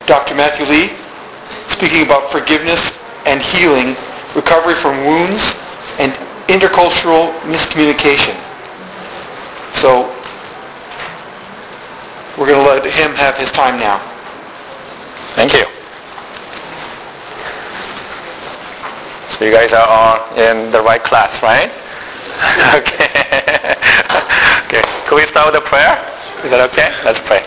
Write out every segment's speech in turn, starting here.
Dr. Matthew Lee, speaking about forgiveness and healing, recovery from wounds, and intercultural miscommunication. So we're going to let him have his time now. Thank you. So you guys are all in the right class, right? Okay. Okay. Can we start with a prayer? Is that okay? Let's pray.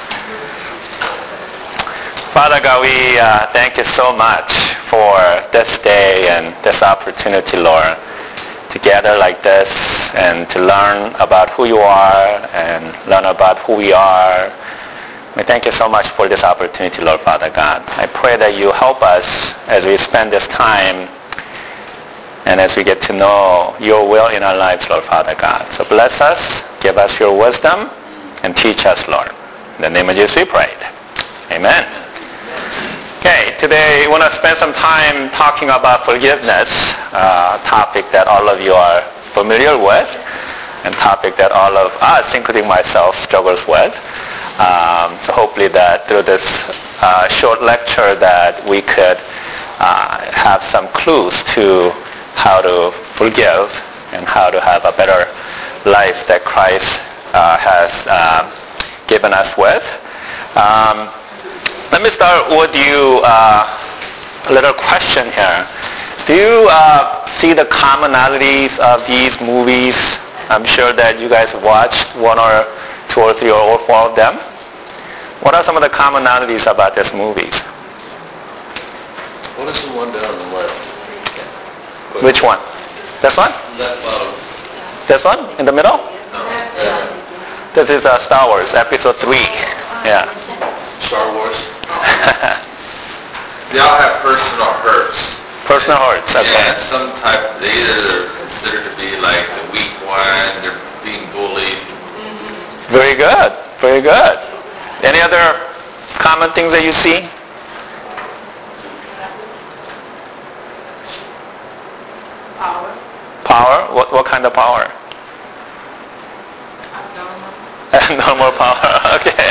Father God, we thank you so much for this day and this opportunity, Lord, to gather like this and to learn about who you are and learn about who we are. We thank you so much for this opportunity, Lord Father God. I pray that you help us as we spend this time and as we get to know your will in our lives, Lord Father God. So bless us, give us your wisdom, and teach us, Lord. In the name of Jesus we pray. Amen. Okay, today we want to spend some time talking about forgiveness, a topic that all of you are familiar with, and topic that all of us, including myself, struggles with. So hopefully that through this short lecture that we could have some clues to how to forgive and how to have a better life that Christ has given us with. Let me start with you a little question here. Do you see the commonalities of these movies? I'm sure that you guys watched one or two or three or all four of them. What are some of the commonalities about these movies? What is the one down on the left? Which one? This one? Left bottom. This one? In the middle? No. Yeah. This is Star Wars, Episode 3. Yeah. Star Wars. They all have personal hurts. Personal hurts, okay. Yeah, some type, they either are considered to be like the weak one, they're being bullied. Very good, very good. Any other common things that you see? Power. Power? What kind of power? Normal power, okay.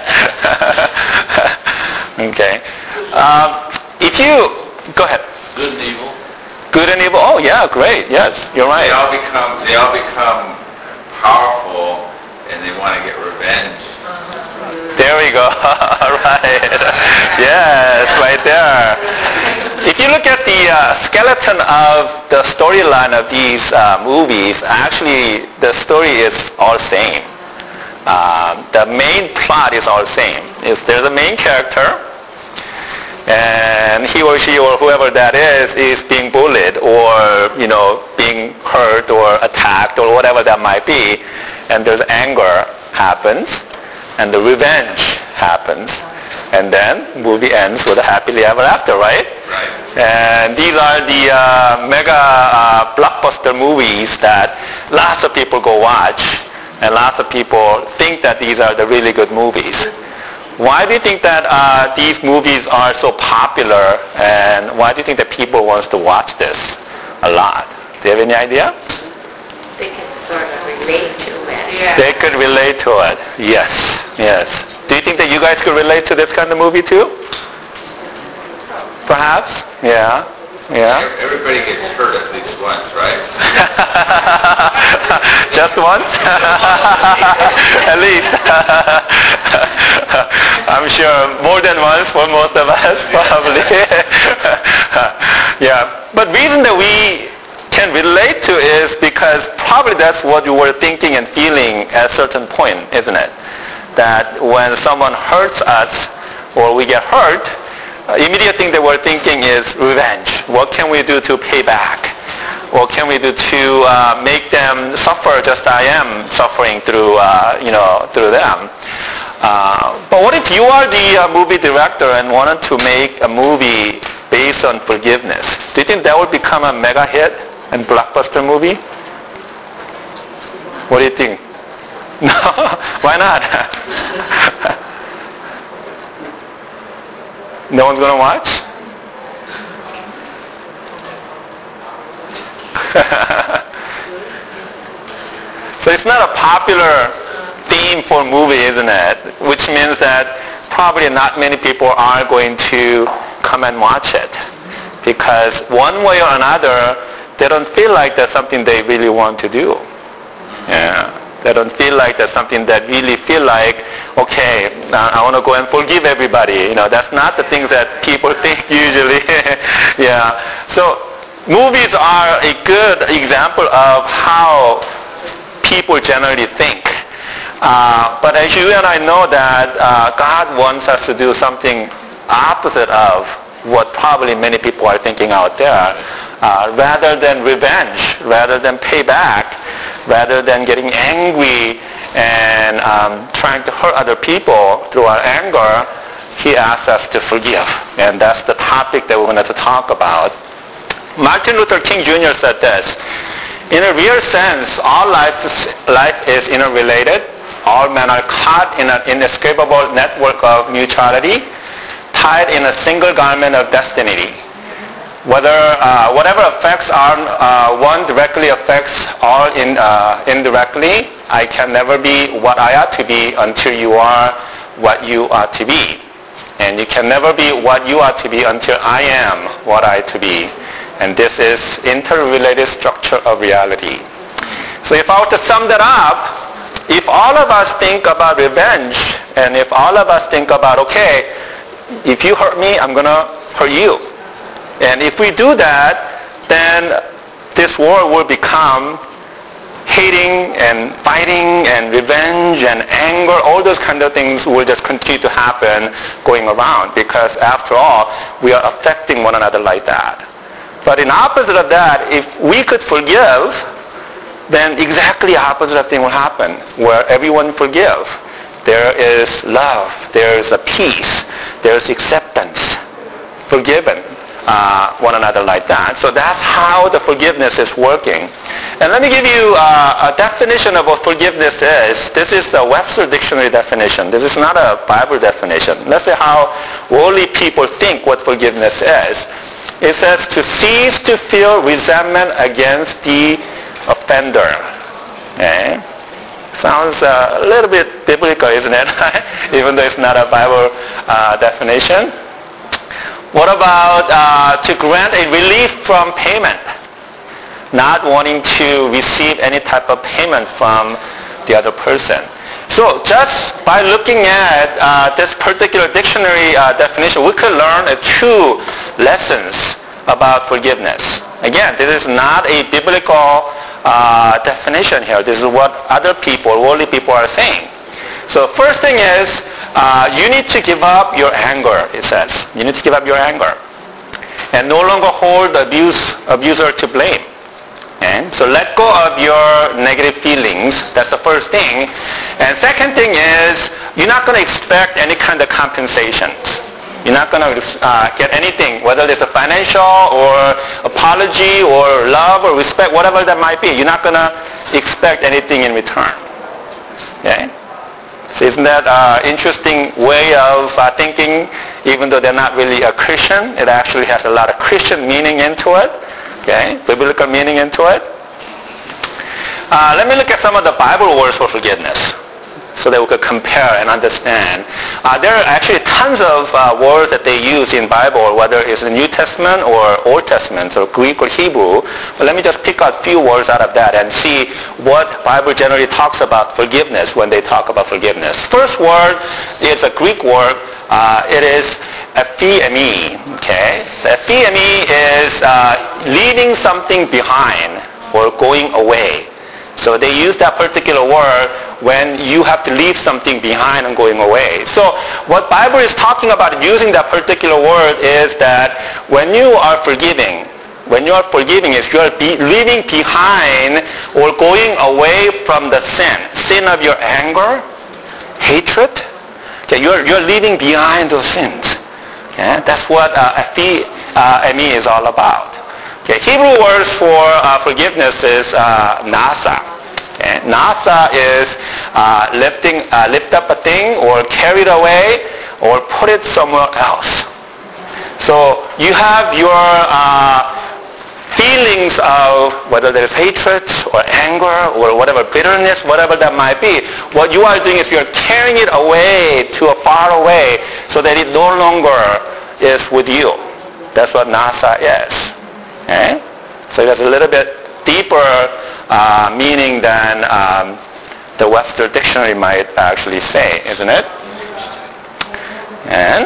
Okay. If you, go ahead. Good and evil. Good and evil, oh yeah, great, yes, you're right. They all become powerful and they want to get revenge. There we go, right. Yes, right there. If you look at the skeleton of the storyline of these movies, actually the story is all same. The main plot is all same. There's a main character, and he or she or whoever that is being bullied or, being hurt or attacked or whatever that might be, and there's anger happens, and the revenge happens, and then movie ends with a happily ever after, right? Right. And these are the mega blockbuster movies that lots of people go watch, and lots of people think that these are the really good movies. Why do you think that these movies are so popular, and why do you think that people want to watch this a lot? Do you have any idea? They can sort of relate to it. Yeah. They could relate to it. Yes, yes. Do you think that you guys could relate to this kind of movie too? Perhaps? Yeah. Yeah. Everybody gets hurt at least once, right? Just once? At least. I'm sure more than once for most of us, probably. Yeah. But reason that we can relate to is because probably that's what you were thinking and feeling at a certain point, isn't it? That when someone hurts us or we get hurt, immediate thing that we're thinking is revenge. What can we do to pay back? What can we do to make them suffer just as I am suffering through them? But what if you are the movie director and wanted to make a movie based on forgiveness? Do you think that would become a mega hit and blockbuster movie? What do you think? No? Why not? No one's going to watch? So it's not a popular theme for movie, isn't it? Which means that probably not many people are going to come and watch it. Because one way or another, they don't feel like that's something they really want to do. Yeah. They don't feel like that's something that really feel like, okay, I want to go and forgive everybody. That's not the things that people think usually. Yeah. So movies are a good example of how people generally think. But as you and I know that God wants us to do something opposite of what probably many people are thinking out there. Rather than revenge, rather than payback, rather than getting angry and trying to hurt other people through our anger, he asks us to forgive. And that's the topic that we're going to talk about. Martin Luther King Jr. said this: in a real sense, all life is interrelated. All men are caught in an inescapable network of mutuality, tied in a single garment of destiny. Whatever affects one directly affects all indirectly. I can never be what I ought to be until you are what you ought to be. And you can never be what you ought to be until I am what I ought to be. And this is interrelated structure of reality. So if I were to sum that up, if all of us think about revenge, and if all of us think about, okay, if you hurt me, I'm going to hurt you. And if we do that, then this world will become hating and fighting and revenge and anger. All those kind of things will just continue to happen going around, because after all, we are affecting one another like that. But in opposite of that, if we could forgive, then exactly opposite of thing will happen, where everyone forgive. There is love, there is a peace, there is acceptance, forgiven one another like that. So that's how the forgiveness is working. And let me give you a definition of what forgiveness is. This is the Webster Dictionary definition. This is not a Bible definition. Let's say how worldly people think what forgiveness is. It says to cease to feel resentment against the offender. Okay? Sounds a little bit biblical, isn't it? Even though it's not a Bible definition. What about to grant a relief from payment? Not wanting to receive any type of payment from the other person. So just by looking at this particular dictionary definition, we could learn two lessons about forgiveness. Again, this is not a biblical definition here. This is what other people, worldly people are saying. So first thing is, you need to give up your anger, it says. You need to give up your anger. And no longer hold the abuser to blame. Okay? So let go of your negative feelings. That's the first thing. And second thing is, you're not going to expect any kind of compensation. You're not going to get anything, whether it's a financial or apology or love or respect, whatever that might be. You're not going to expect anything in return. Okay? So isn't that an interesting way of thinking? Even though they're not really a Christian, it actually has a lot of Christian meaning into it. Okay? Biblical meaning into it. Let me look at some of the Bible words for forgiveness, so that we could compare and understand. There are actually tons of words that they use in Bible, whether it's the New Testament or Old Testament, so Greek or Hebrew. But let me just pick out a few words out of that and see what Bible generally talks about forgiveness when they talk about forgiveness. First word is a Greek word. It is epheme. Okay? The epheme is leaving something behind or going away. So they use that particular word when you have to leave something behind and going away. So what Bible is talking about using that particular word is that when you are forgiving is you are leaving behind or going away from the sin of your anger, hatred. Okay, you're leaving behind those sins. Okay? That's what epheme is all about. Okay, Hebrew words for forgiveness is nasa. Okay, nasa is lift up a thing or carry it away or put it somewhere else. So you have your feelings of whether there's hatred or anger or whatever, bitterness, whatever that might be, what you are doing is you're carrying it away to a far away so that it no longer is with you. That's what nasa is. Okay? So there's a little bit deeper meaning than the Webster Dictionary might actually say, isn't it? And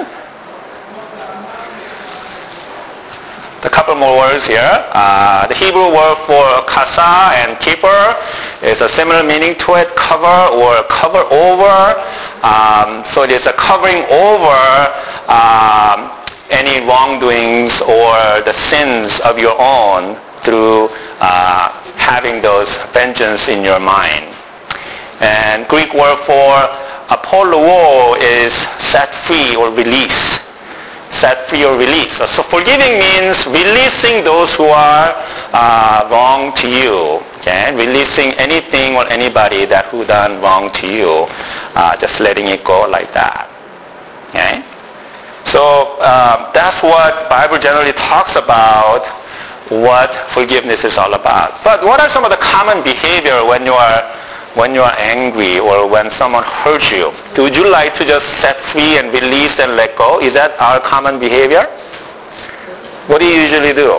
a couple more words here. The Hebrew word for kasa and keeper is a similar meaning to it, cover or cover over. So it is a covering over any wrongdoings or the sins of your own through having those vengeance in your mind. And Greek word for apolluo is set free or release. Set free or release. So forgiving means releasing those who are wrong to you. Okay? Releasing anything or anybody that who done wrong to you. Just letting it go like that. Okay? So that's what Bible generally talks about, what forgiveness is all about. But what are some of the common behavior when you are angry or when someone hurts you? Would you like to just set free and release and let go? Is that our common behavior? What do you usually do?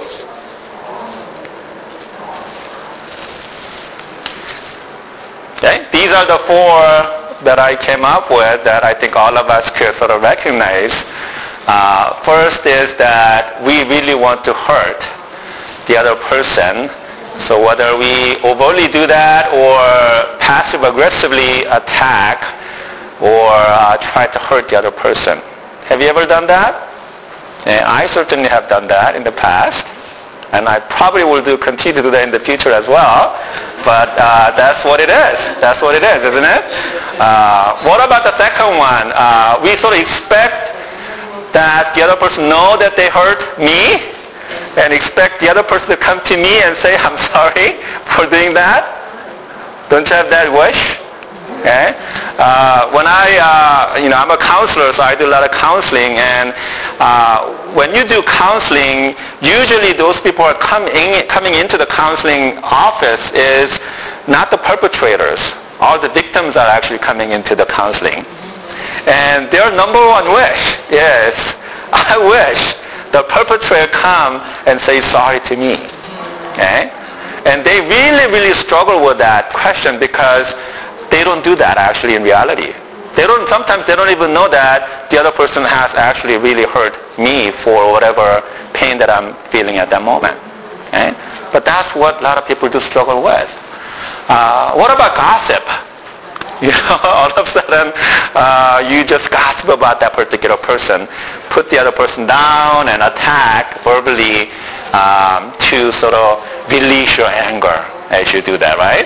Okay? These are the four that I came up with that I think all of us could sort of recognize. First is that we really want to hurt the other person. So whether we overtly do that or passive-aggressively attack or try to hurt the other person. Have you ever done that? I certainly have done that in the past. And I probably will continue to do that in the future as well. But that's what it is. That's what it is, isn't it? What about the second one? We sort of expect that the other person know that they hurt me and expect the other person to come to me and say, I'm sorry for doing that. Don't you have that wish? Okay? When I'm a counselor, so I do a lot of counseling, and when you do counseling, usually those people are coming into the counseling office is not the perpetrators. All the victims are actually coming into the counseling. And their number one wish is, I wish the perpetrator come and say sorry to me. Okay? And they really, really struggle with that question because they don't do that actually in reality. Sometimes they don't even know that the other person has actually really hurt me for whatever pain that I'm feeling at that moment. Okay? But that's what a lot of people do struggle with. What about gossip? All of a sudden, you just gossip about that particular person, put the other person down and attack verbally to sort of release your anger as you do that, right?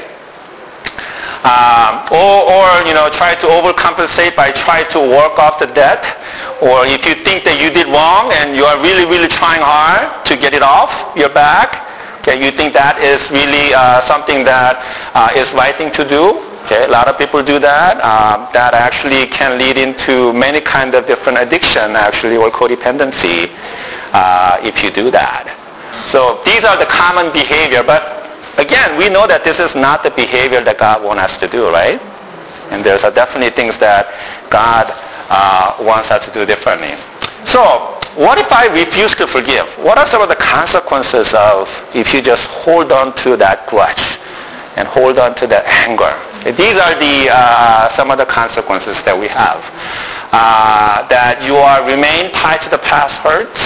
Or try to overcompensate by trying to work off the debt. Or if you think that you did wrong and you are really, really trying hard to get it off your back, okay, you think that is really something that is right thing to do. Okay, a lot of people do that. That actually can lead into many kind of different addiction, actually, or codependency if you do that. So these are the common behavior. But again, we know that this is not the behavior that God wants us to do, right? And there's definitely things that God wants us to do differently. So what if I refuse to forgive? What are some of the consequences of if you just hold on to that grudge and hold on to that anger? These are some of the consequences that we have. That you remain tied to the past hurts.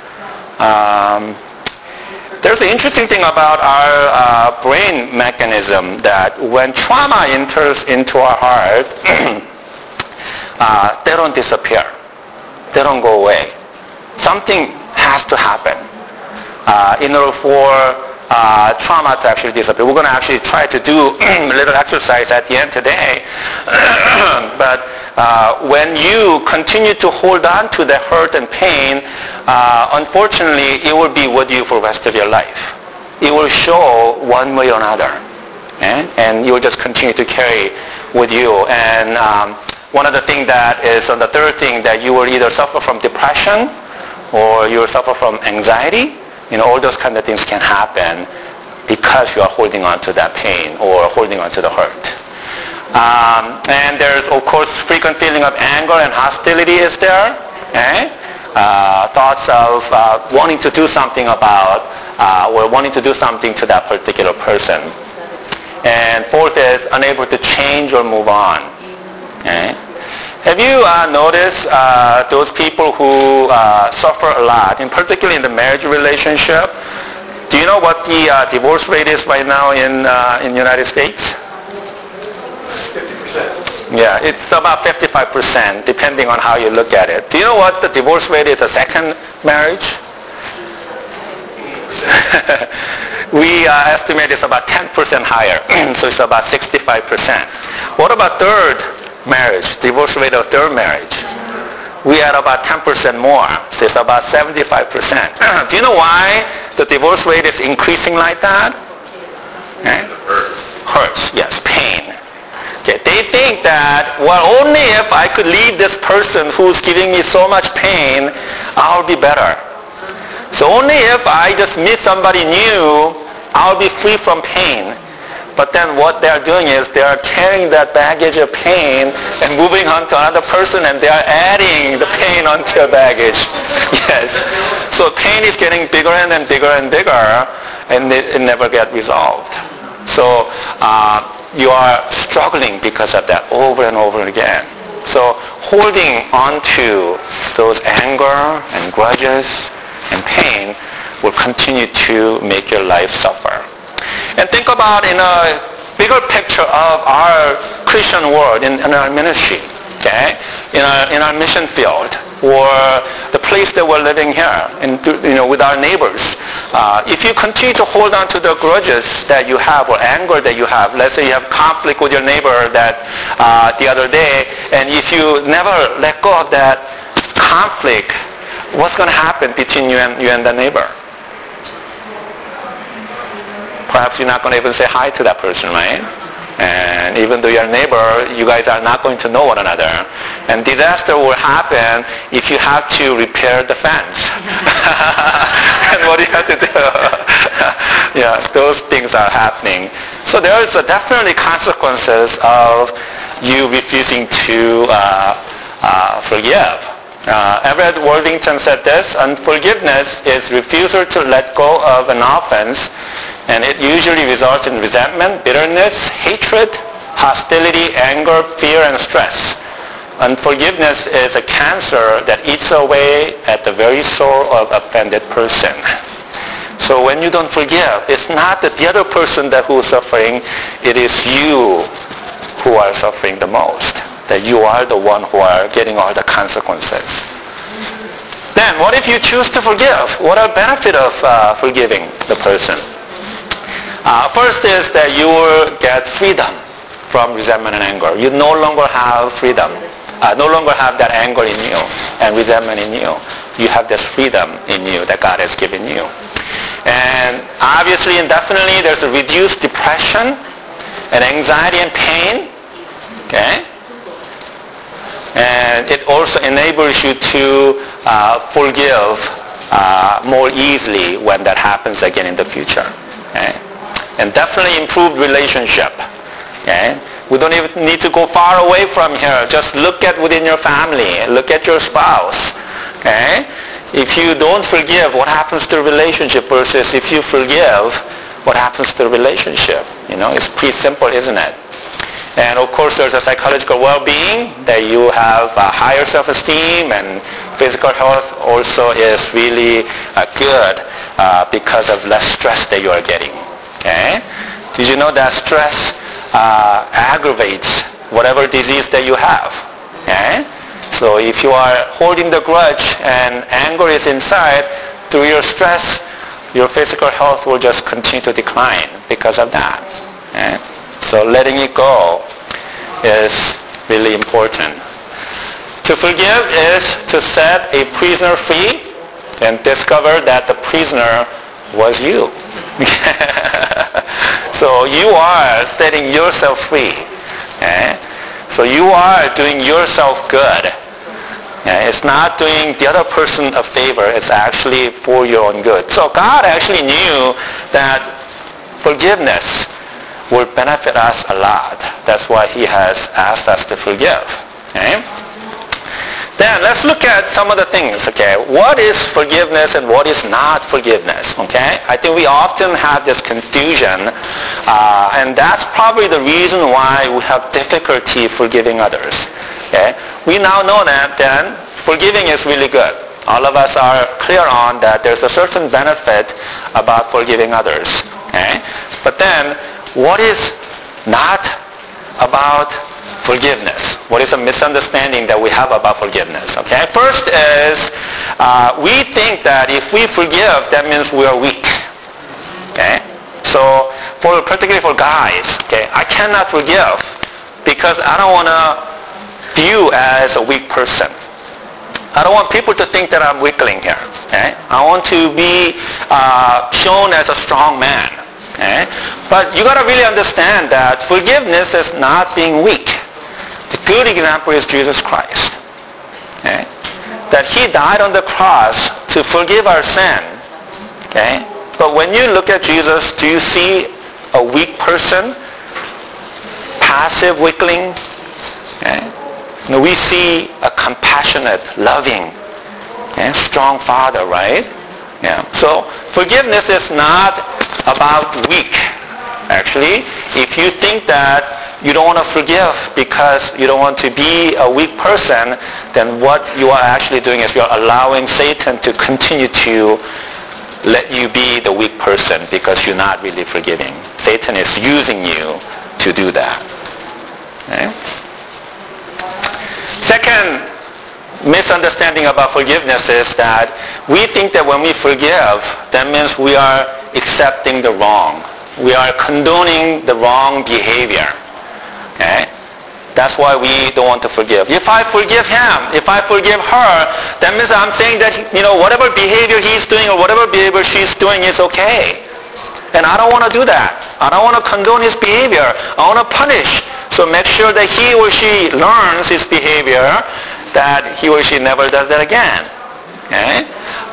There's an interesting thing about our brain mechanism that when trauma enters into our heart, they don't disappear. They don't go away. Something has to happen in order for trauma to actually disappear. We're going to actually try to do a little exercise at the end today. But when you continue to hold on to the hurt and pain, unfortunately, it will be with you for the rest of your life. It will show one way or another. Okay? And you will just continue to carry with you. And one of the things that is on the third thing that you will either suffer from depression or you will suffer from anxiety All those kind of things can happen because you are holding on to that pain or holding on to the hurt. And there's, of course, frequent feeling of anger and hostility is there. Thoughts of wanting to do something about or wanting to do something to that particular person. And fourth is unable to change or move on. Have you noticed those people who suffer a lot, in particularly in the marriage relationship? Do you know what the divorce rate is right now in the United States? 50%. Yeah, it's about 55%, depending on how you look at it. Do you know what the divorce rate is a second marriage? We estimate it's about 10% higher, so it's about 65%. What about third marriage, divorce rate of third marriage? We are about 10% more, so it's about 75%. Do you know why the divorce rate is increasing like that? Hurts, yes, pain. Okay, they think that, well, only if I could leave this person who's giving me so much pain, I'll be better. So only if I just meet somebody new, I'll be free from pain. But then what they're doing is they are carrying that baggage of pain and moving on to another person, and they are adding the pain onto your baggage. Yes. So pain is getting bigger and bigger and bigger, and it never gets resolved. So you are struggling because of that over and over again. So holding on to those anger and grudges and pain will continue to make your life suffer. And think about in a bigger picture of our Christian world, in our ministry, okay, in our mission field, or the place that we're living here, and with our neighbors. If you continue to hold on to the grudges that you have or anger that you have, let's say you have conflict with your neighbor that the other day, and if you never let go of that conflict, what's going to happen between you and the neighbor? Perhaps you're not going to even say hi to that person, right? And even though you're a neighbor, you guys are not going to know one another. And disaster will happen if you have to repair the fence. And what do you have to do? Yeah, those things are happening. So there is definitely consequences of you refusing to forgive. Everett Worthington said this: unforgiveness is refusal to let go of an offense, and it usually results in resentment, bitterness, hatred, hostility, anger, fear, and stress. Unforgiveness is a cancer that eats away at the very soul of offended person. So when you don't forgive, it's not that the other person who is suffering, it is you who are suffering the most. That you are the one who are getting all the consequences. Then what if you choose to forgive? What are benefits of forgiving the person? First is that you will get freedom from resentment and anger. You no longer have freedom, no longer have that anger in you and resentment in you. You have this freedom in you that God has given you. And obviously and definitely there's a reduced depression and anxiety and pain. Okay? And it also enables you to forgive more easily when that happens again in the future. Okay? And definitely improved relationship. Okay? We don't even need to go far away from here. Just look at within your family. Look at your spouse. Okay? If you don't forgive, what happens to the relationship versus if you forgive, what happens to the relationship? It's pretty simple, isn't it? And of course there's a psychological well-being, that you have a higher self-esteem, and physical health also is really good because of less stress that you are getting. Okay? Did you know that stress aggravates whatever disease that you have? Okay? So if you are holding the grudge and anger is inside, through your stress, your physical health will just continue to decline because of that. Okay? So letting it go is really important. To forgive is to set a prisoner free and discover that the prisoner was you. So you are setting yourself free. Okay? So you are doing yourself good. Okay? It's not doing the other person a favor. It's actually for your own good. So God actually knew that forgiveness will benefit us a lot. That's why he has asked us to forgive. Okay? Then let's look at some of the things. Okay, what is forgiveness and what is not forgiveness? Okay, I think we often have this confusion, and that's probably the reason why we have difficulty forgiving others. Okay, we now know that then forgiving is really good. All of us are clear on that there's a certain benefit about forgiving others. Okay, but then what is not about forgiveness? What is a misunderstanding that we have about forgiveness? Okay, first is we think that if we forgive, that means we are weak. Okay, so particularly for guys, okay, I cannot forgive because I don't want to view as a weak person. I don't want people to think that I'm weakling here. Okay, I want to be shown as a strong man. Okay, but you got to really understand that forgiveness is not being weak. The good example is Jesus Christ. Okay? That he died on the cross to forgive our sin. Okay? But when you look at Jesus, do you see a weak person? Passive weakling? Okay? No, we see a compassionate, loving, strong father, right? Yeah. So forgiveness is not about weak. Actually, if you think that you don't want to forgive because you don't want to be a weak person, then what you are actually doing is you're allowing Satan to continue to let you be the weak person because you're not really forgiving. Satan is using you to do that. Okay? Second misunderstanding about forgiveness is that we think that when we forgive, that means we are accepting the wrong. We are condoning the wrong behavior. Okay? That's why we don't want to forgive. If I forgive him, if I forgive her, that means I'm saying that, whatever behavior he's doing or whatever behavior she's doing is okay. And I don't want to do that. I don't want to condone his behavior. I want to punish. So make sure that he or she learns his behavior, that he or she never does that again. Okay?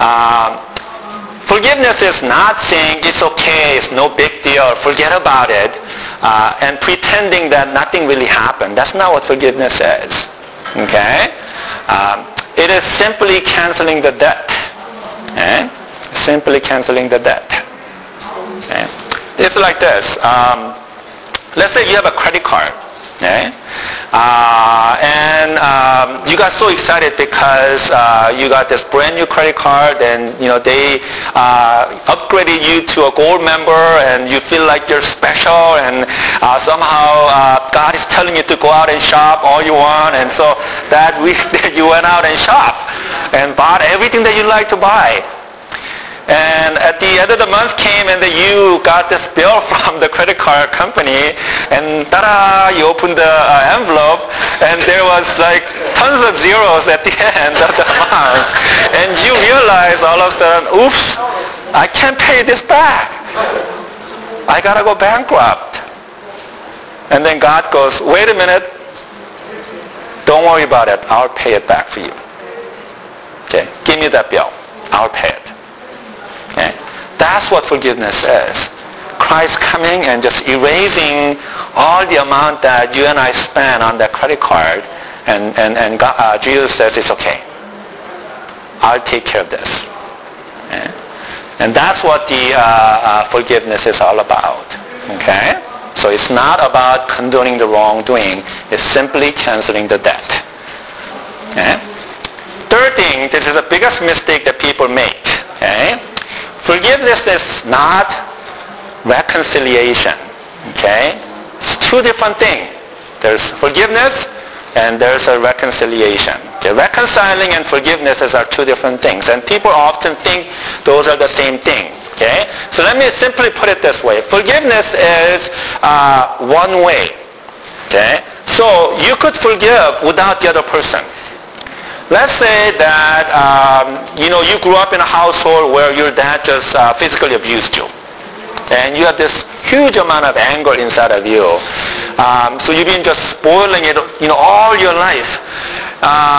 Forgiveness is not saying it's okay, it's no big deal, forget about it, and pretending that nothing really happened. That's not what forgiveness is. Okay? It is simply canceling the debt. Okay? Simply canceling the debt. Okay? It's like this. Let's say you have a credit card. Okay? And you got so excited because you got this brand new credit card, and they upgraded you to a gold member, and you feel like you're special, and somehow God is telling you to go out and shop all you want, and so that week you went out and shopped and bought everything that you like to buy. And at the end of the month came, and then you got this bill from the credit card company, and ta-da, you opened the envelope, and there was like tons of zeros at the end of the month. And you realize all of a sudden, oops, I can't pay this back. I got to go bankrupt. And then God goes, wait a minute, don't worry about it. I'll pay it back for you. Okay, give me that bill. I'll pay it. Okay? That's what forgiveness is. Christ coming and just erasing all the amount that you and I spent on that credit card, and God, Jesus says it's okay. I'll take care of this. Okay? And that's what the forgiveness is all about. Okay? So it's not about condoning the wrongdoing. It's simply canceling the debt. Okay? Third thing, this is the biggest mistake that people make. Okay? Forgiveness is not reconciliation. Okay? It's two different things. There's forgiveness and there's a reconciliation. Okay? Reconciling and forgiveness are two different things. And people often think those are the same thing. Okay? So let me simply put it this way. Forgiveness is one way. Okay? So you could forgive without the other person. Let's say that you grew up in a household where your dad just physically abused you, and you have this huge amount of anger inside of you. So you've been just spoiling it, all your life.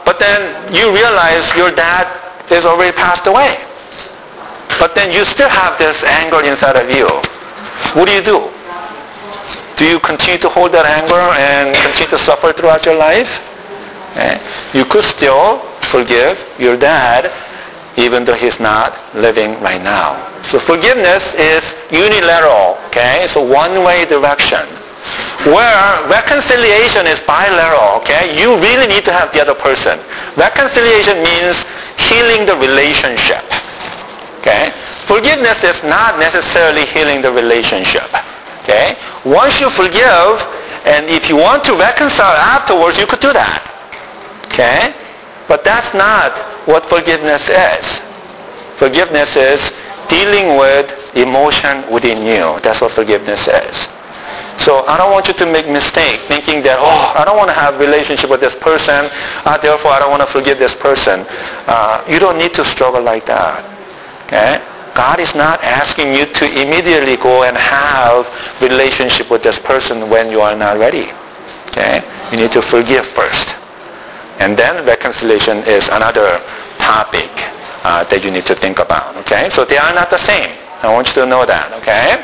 but then you realize your dad is already passed away. But then you still have this anger inside of you. What do? Do you continue to hold that anger and continue to suffer throughout your life? You could still forgive your dad even though he's not living right now. So forgiveness is unilateral, okay? So one-way direction. Where reconciliation is bilateral, okay? You really need to have the other person. Reconciliation means healing the relationship, okay? Forgiveness is not necessarily healing the relationship, okay? Once you forgive, and if you want to reconcile afterwards, you could do that, okay? But that's not what forgiveness is. Forgiveness is dealing with emotion within you. That's what forgiveness is. So I don't want you to make mistake thinking that, I don't want to have a relationship with this person, therefore I don't want to forgive this person. You don't need to struggle like that. Okay? God is not asking you to immediately go and have relationship with this person when you are not ready. Okay? You need to forgive first. And then reconciliation is another topic that you need to think about. Okay? So they are not the same. I want you to know that. Okay?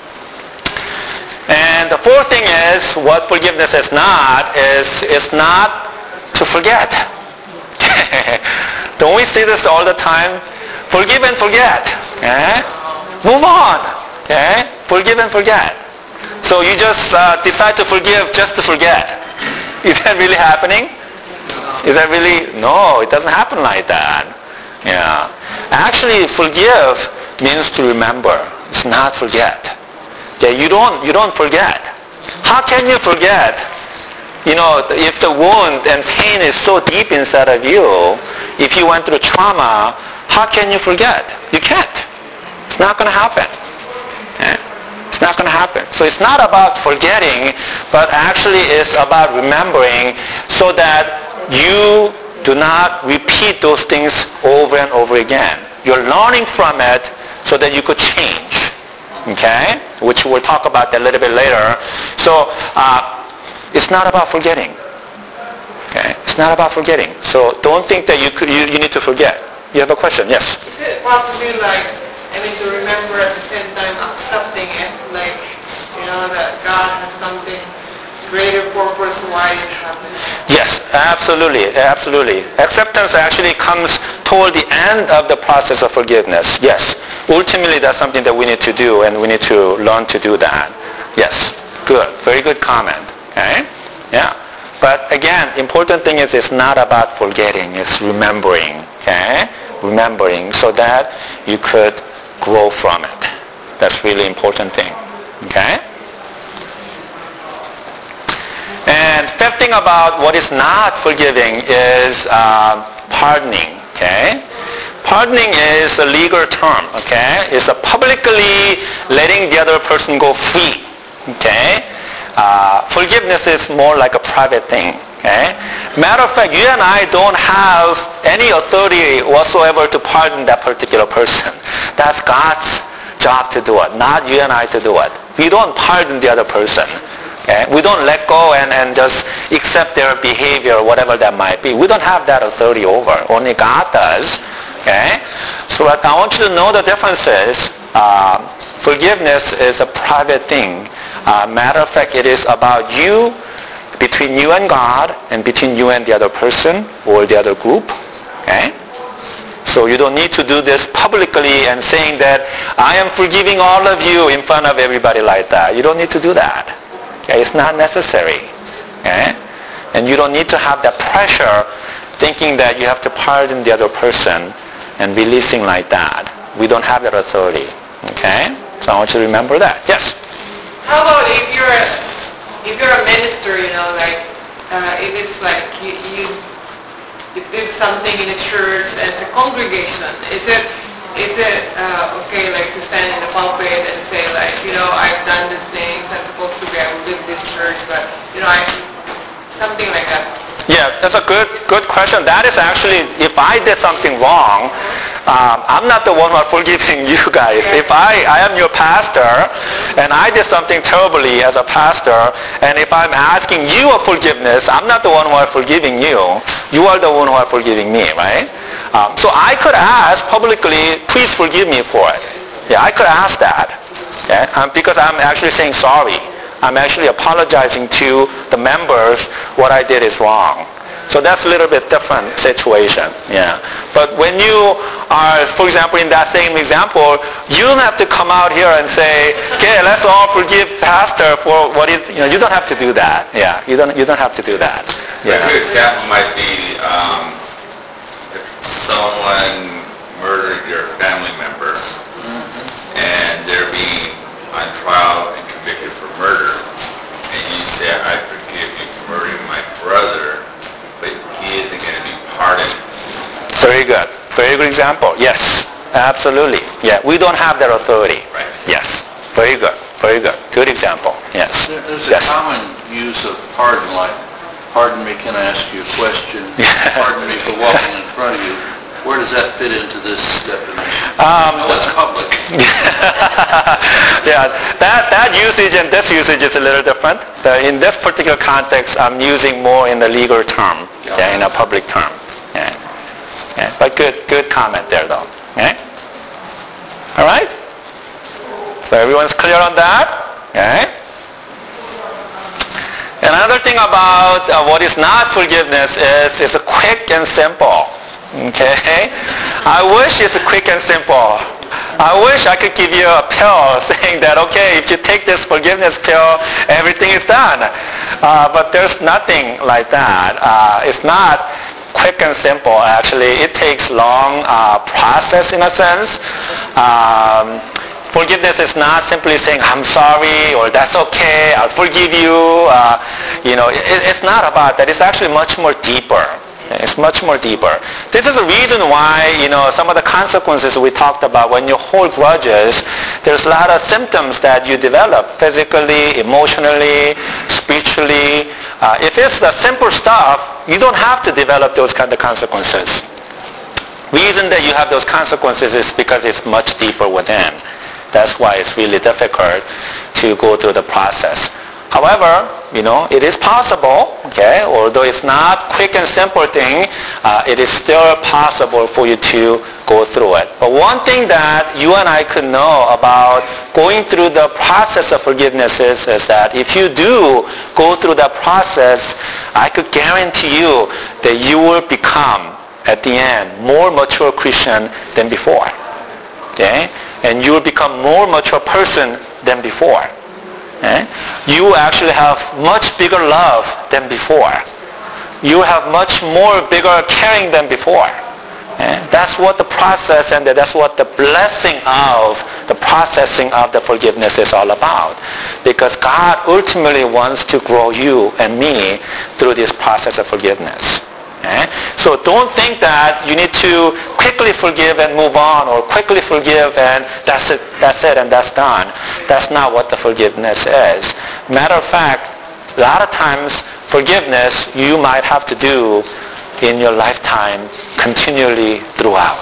And the fourth thing is, what forgiveness is not, it's not to forget. Don't we see this all the time? Forgive and forget. Okay? Move on. Okay? Forgive and forget. So you just decide to forgive just to forget. Is that really happening? Is that really? No, it doesn't happen like that. Yeah. Actually, forgive means to remember. It's not forget. Okay, you don't forget. How can you forget? If the wound and pain is so deep inside of you, if you went through trauma, how can you forget? You can't. It's not going to happen. Okay? It's not going to happen. So it's not about forgetting, but actually it's about remembering so that you do not repeat those things over and over again. You're learning from it so that you could change. Okay? Which we'll talk about that a little bit later. So it's not about forgetting. Okay? It's not about forgetting. So don't think that you need to forget. You have a question? Yes? Is it possibly to remember at the same time accepting it, that God has something greater purpose why it happened? Yes, absolutely. Acceptance actually comes toward the end of the process of forgiveness. Yes. Ultimately, that's something that we need to do, and we need to learn to do that. Yes. Good. Very good comment. Okay? Yeah. But again, important thing is it's not about forgetting. It's remembering. Okay? Remembering so that you could grow from it. That's really important thing. Okay? And fifth thing about what is not forgiving is pardoning. Okay? Pardoning is a legal term. Okay? It's a publicly letting the other person go free. Okay? Forgiveness is more like a private thing. Okay? Matter of fact, you and I don't have any authority whatsoever to pardon that particular person. That's God's job to do it, not you and I to do it. We don't pardon the other person. Okay? We don't let go and just accept their behavior, whatever that might be. We don't have that authority over. Only God does. Okay? So I want you to know the differences. Forgiveness is a private thing. Matter of fact, it is about you, between you and God, and between you and the other person or the other group. Okay? So you don't need to do this publicly and saying that I am forgiving all of you in front of everybody like that. You don't need to do that. Okay? It's not necessary. Okay? And you don't need to have that pressure thinking that you have to pardon the other person and releasing like that. We don't have that authority. Okay? So I want you to remember that. Yes? How about if you're a minister, if it's you did something in a church as a congregation, is it okay to stand in the pulpit and say I've done these things, I'm supposed to be, I will leave this church, but something like that? Yeah, that's a good question. That is actually, if I did something wrong, I'm not the one who are forgiving you guys. If I am your pastor and I did something terribly as a pastor, and if I'm asking you a forgiveness, I'm not the one who are forgiving you. You are the one who are forgiving me, right? So I could ask publicly, please forgive me for it. Yeah, I could ask that. Okay? Because I'm actually saying sorry. I'm actually apologizing to the members what I did is wrong. So that's a little bit different situation. Yeah. But when you are, for example, in that same example, you don't have to come out here and say, okay, let's all forgive Pastor for what is, you don't have to do that. Yeah. You don't have to do that. Yeah. A good example might be if someone murdered your family member and they're being on trial and convicted for murder, and you say, I forgive you for murdering my brother, but he isn't going to be pardoned. Very good. Very good example. Yes, absolutely. Yeah, we don't have that authority. Right. Yes. Very good. Very good. Good example. Yes. There's a common use of pardon, like, pardon me, can I ask you a question? Pardon me for walking in front of you. Where does that fit into this definition? That's public. Yeah, that usage and this usage is a little different. In this particular context, I'm using more in the legal term, in a public term. Yeah. Yeah. But good comment there, though. Okay? All right? So everyone's clear on that? Okay? Another thing about what is not forgiveness is it's quick and simple. Okay? I wish it's quick and simple. I wish I could give you a pill saying that, okay, if you take this forgiveness pill, everything is done. But there's nothing like that. It's not quick and simple, actually. It takes long process in a sense. Forgiveness is not simply saying, I'm sorry, or that's okay, I'll forgive you. It's not about that. It's actually much more deeper. It's much more deeper. This is the reason why, some of the consequences we talked about when you hold grudges, there's a lot of symptoms that you develop physically, emotionally, spiritually. If it's the simple stuff, you don't have to develop those kind of consequences. Reason that you have those consequences is because it's much deeper within. That's why it's really difficult to go through the process. However, it is possible, okay, although it's not quick and simple thing, it is still possible for you to go through it. But one thing that you and I could know about going through the process of forgiveness is that if you do go through that process, I could guarantee you that you will become, at the end, more mature Christian than before. Okay? And you will become more mature person than before. You actually have much bigger love than before. You have much more bigger caring than before. That's what the process and that's what the blessing of the processing of the forgiveness is all about. Because God ultimately wants to grow you and me through this process of forgiveness. So don't think that you need to quickly forgive and move on, or quickly forgive and that's it and that's done. That's not what the forgiveness is. Matter of fact, a lot of times forgiveness you might have to do in your lifetime continually throughout.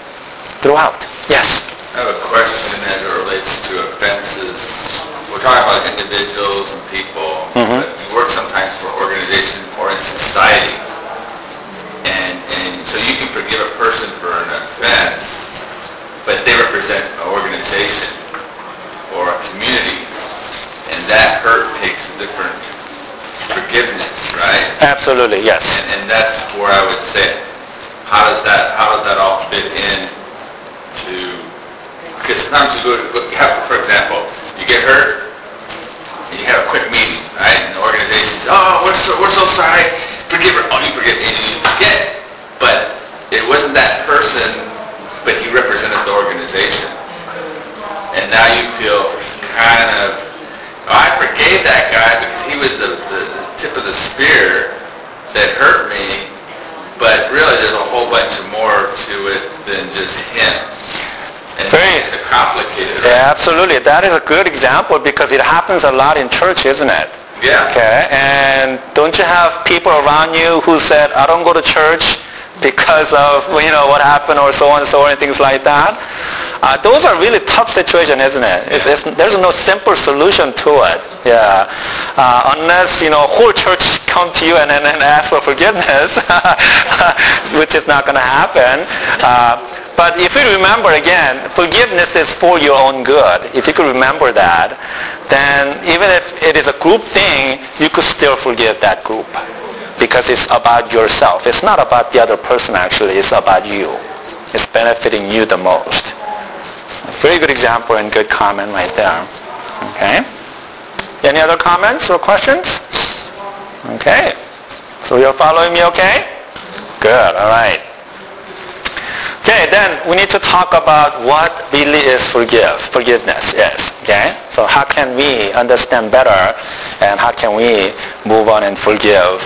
Yes? I have a question as it relates to offenses. We're talking about individuals and people, but we work sometimes for organizations or in society. And so you can forgive a person for an offense, but they represent an organization or a community, and that hurt takes a different forgiveness, right? Absolutely, yes. And that's where I would say, how does that all fit in to, because sometimes you have, for example, you get hurt, and you have a quick meeting, right? And the organization says, oh, we're so sorry, forgive her. Oh, you forgive me, and you forget. But it wasn't that person, but he represented the organization. And now you feel kind of, I forgave that guy because he was the tip of the spear that hurt me, but really there's a whole bunch of more to it than just him. And it's complicated, right? Yeah, absolutely. That is a good example because it happens a lot in church, isn't it? Yeah. Okay. And don't you have people around you who said, I don't go to church because of what happened or so on and so on and things like that. Those are really tough situations, isn't it? There's no simple solution to it. Yeah. Unless whole church come to you and ask for forgiveness, which is not going to happen. But if you remember again, forgiveness is for your own good. If you could remember that, then even if it is a group thing, you could still forgive that group. Because it's about yourself. It's not about the other person actually. It's about you. It's benefiting you the most. Very good example and good comment right there. Okay. Any other comments or questions? Okay. So you're following me okay? Good. All right. Okay, then we need to talk about what really is forgiveness is. Okay? So how can we understand better and how can we move on and forgive?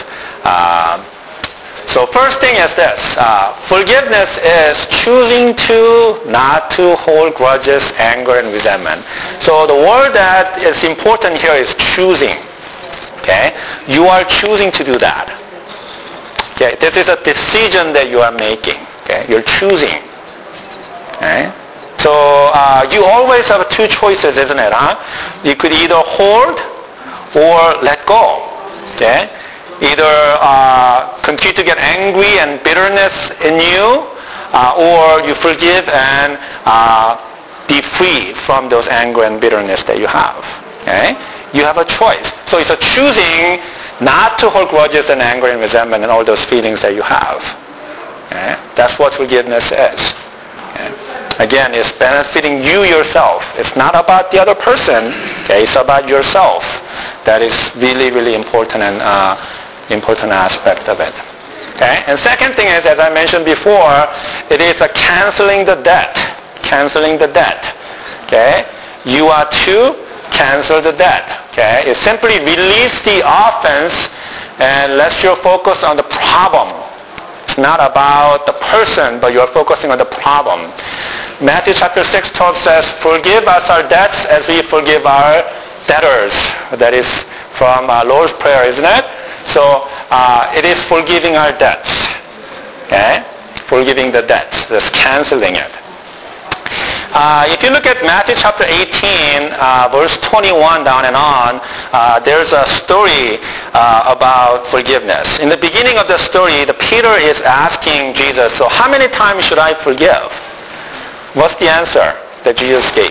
So first thing is this. Forgiveness is choosing to not to hold grudges, anger, and resentment. So the word that is important here is choosing. Okay? You are choosing to do that. Okay? This is a decision that you are making. Okay? You're choosing. Okay? So you always have two choices, isn't it? Huh? You could either hold or let go. Okay? Either continue to get angry and bitterness in you, or you forgive and be free from those anger and bitterness that you have. Okay? You have a choice. So it's a choosing not to hold grudges and anger and resentment and all those feelings that you have. Okay? That's what forgiveness is. Okay? Again, it's benefiting you yourself. It's not about the other person. Okay? It's about yourself. That is really, really important and important aspect of it. Okay? And second thing is, as I mentioned before, it is a canceling the debt. Canceling the debt. Okay? You are to cancel the debt. Okay? It simply release the offense and let your focus on the problem. It's not about the person, but you're focusing on the problem. Matthew chapter 6:12 says, forgive us our debts as we forgive our debtors. That is from Lord's Prayer, isn't it? So it is forgiving our debts. Okay? Forgiving the debts. That's canceling it. If you look at Matthew chapter 18, verse 21 down and on, there's a story about forgiveness. In the beginning of the story, Peter is asking Jesus, so how many times should I forgive? What's the answer that Jesus gave?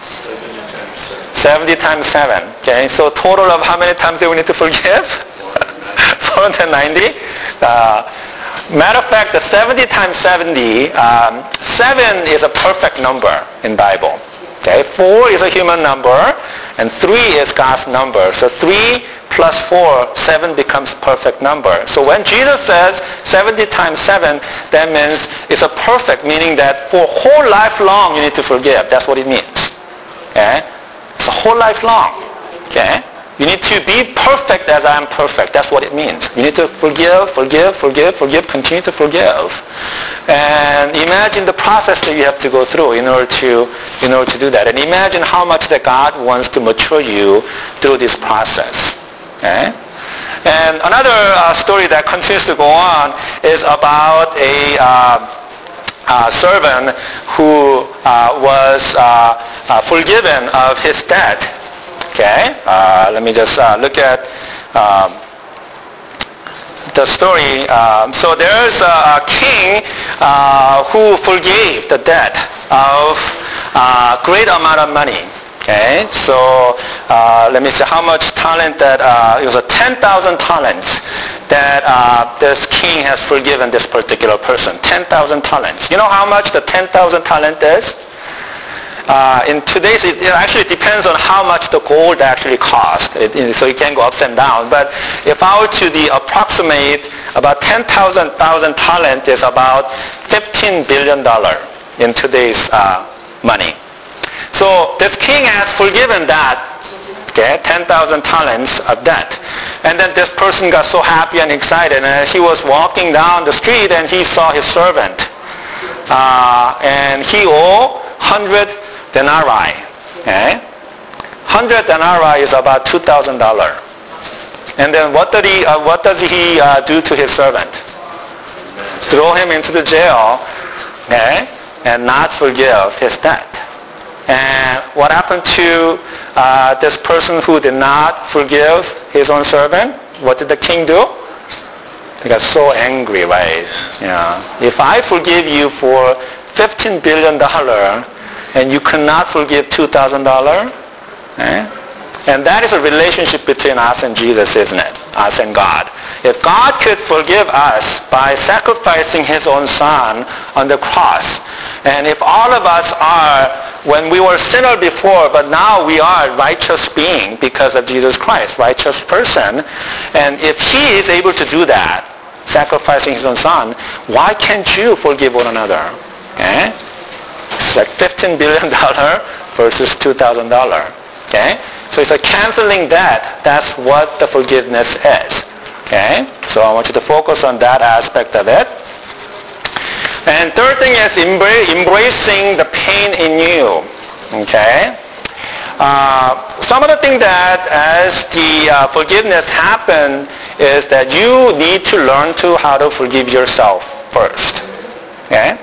70 times 7. Okay, so total of how many times do we need to forgive? 490. Matter of fact, the 70 times 70, 7 is a perfect number in Bible. Okay, 4 is a human number, and 3 is God's number. So 3 plus 4, 7 becomes perfect number. So when Jesus says 70 times 7, that means it's a perfect, meaning that for whole life long you need to forgive. That's what it means. Okay? It's a whole life long. Okay? You need to be perfect as I am perfect. That's what it means. You need to forgive, continue to forgive. And imagine the process that you have to go through in order to do that. And imagine how much that God wants to mature you through this process. Okay? And another story that continues to go on is about a servant who was forgiven of his debt. Okay, let me just look at the story. So there's a king who forgave the debt of a great amount of money. Okay, so let me see how much talent that, it was 10,000 talents that this king has forgiven this particular person. 10,000 talents. You know how much the 10,000 talent is? In today's, it actually depends on how much the gold actually costs. So it can go ups and down. But if I were to approximate, about 10,000 talent is about $15 billion in today's money. So this king has forgiven that, okay, 10,000 talents of debt. And then this person got so happy and excited, and he was walking down the street and he saw his servant. And he owed 100 denarii. Okay? 100 denarii is about $2,000. And then what does he do to his servant? throw him into the jail, okay, and not forgive his debt. And what happened to this person who did not forgive his own servant? What did the king do? He got so angry, right? Yeah. If I forgive you for $15 billion and you cannot forgive $2,000, eh? And that is a relationship between us and Jesus, isn't it? Us and God. If God could forgive us by sacrificing his own son on the cross, and if all of us are, when we were sinner before, but now we are righteous being because of Jesus Christ, righteous person, and if he is able to do that, sacrificing his own son, why can't you forgive one another? Okay? It's like $15 billion versus $2,000. Okay? So it's like canceling debt. That's what the forgiveness is. Okay? So I want you to focus on that aspect of it. And third thing is embracing the pain in you. Okay? Some of the things that as the forgiveness happen is that you need to learn to how to forgive yourself first. Okay?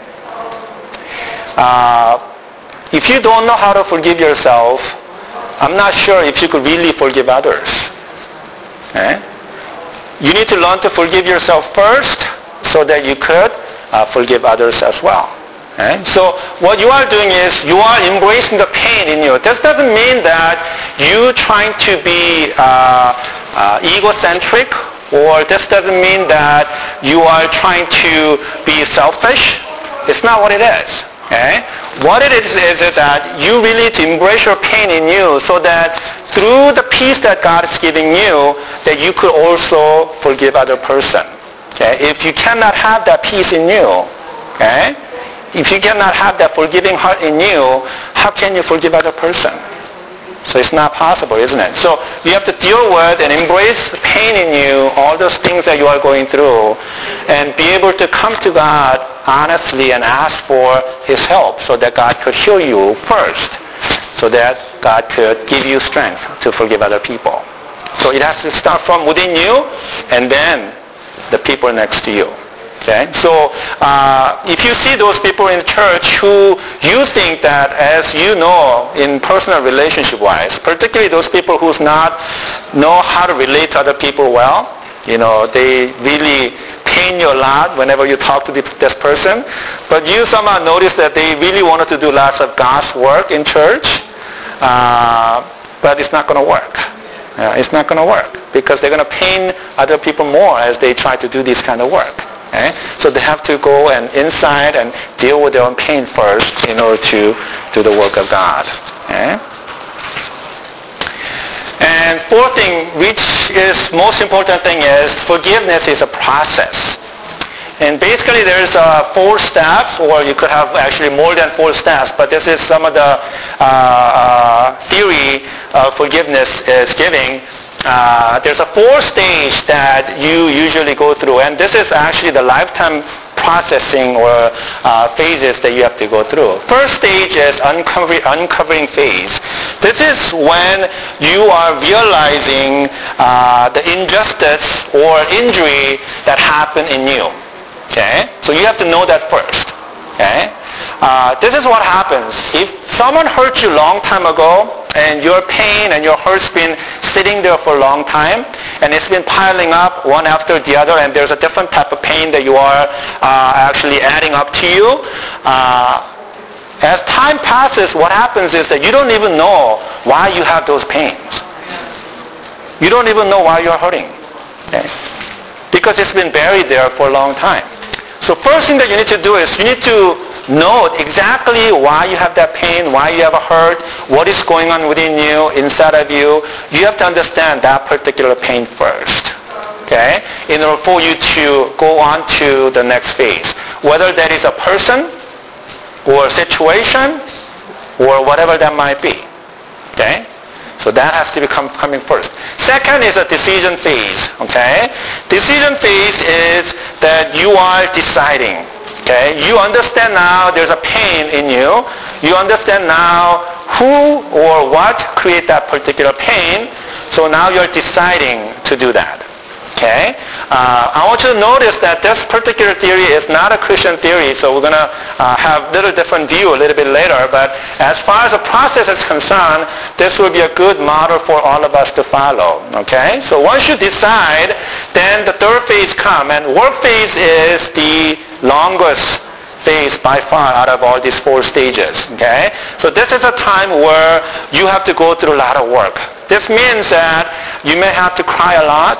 If you don't know how to forgive yourself, I'm not sure if you could really forgive others. Okay? You need to learn to forgive yourself first so that you could forgive others as well. Okay? So what you are doing is you are embracing the pain in you. This doesn't mean that you trying to be egocentric, or this doesn't mean that you are trying to be selfish. It's not what it is. Okay? What it is that you really need to embrace your pain in you so that through the peace that God is giving you, that you could also forgive other person. Okay? If you cannot have that peace in you, okay? If you cannot have that forgiving heart in you, how can you forgive other person? So it's not possible, isn't it? So you have to deal with and embrace pain in you, all those things that you are going through, and be able to come to God honestly and ask for his help so that God could heal you first, so that God could give you strength to forgive other people. So it has to start from within you and then the people next to you. Okay? So if you see those people in church who you think that, as you know, in personal relationship-wise, particularly those people who not know how to relate to other people well, you know, they really pain you a lot whenever you talk to this person, but you somehow notice that they really wanted to do lots of God's work in church, but it's not going to work. It's not going to work because they're going to pain other people more as they try to do this kind of work. Okay? So they have to go and inside and deal with their own pain first in order to do the work of God. Okay? And fourth thing, which is most important thing, is forgiveness is a process. And basically there's 4 steps, or you could have actually more than 4 steps, but this is some of the theory of forgiveness is giving. There's a 4-stage that you usually go through, and this is actually the lifetime processing or phases that you have to go through. First stage is uncovering phase. This is when you are realizing the injustice or injury that happened in you. Okay? So you have to know that first. Okay? This is what happens. If someone hurt you a long time ago, and your pain and your hurt's been sitting there for a long time, and it's been piling up one after the other, and there's a different type of pain that you are actually adding up to you. As time passes, what happens is that you don't even know why you have those pains. You don't even know why you're hurting. Okay? Because it's been buried there for a long time. So first thing that you need to do is you need to know exactly why you have that pain, why you have a hurt, what is going on within you, inside of you. You have to understand that particular pain first. Okay? In order for you to go on to the next phase. Whether that is a person or a situation or whatever that might be. Okay? So that has to be coming first. Second is a decision phase. Okay? Decision phase is that you are deciding. Okay? You understand now there's a pain in you. You understand now who or what create that particular pain. So now you're deciding to do that. Okay? I want you to notice that this particular theory is not a Christian theory, so we're going to have a little different view a little bit later. But as far as the process is concerned, this will be a good model for all of us to follow. Okay? So once you decide, then the third phase comes, and work phase is the longest phase by far out of all these 4 stages. Okay? So this is a time where you have to go through a lot of work. This means that you may have to cry a lot.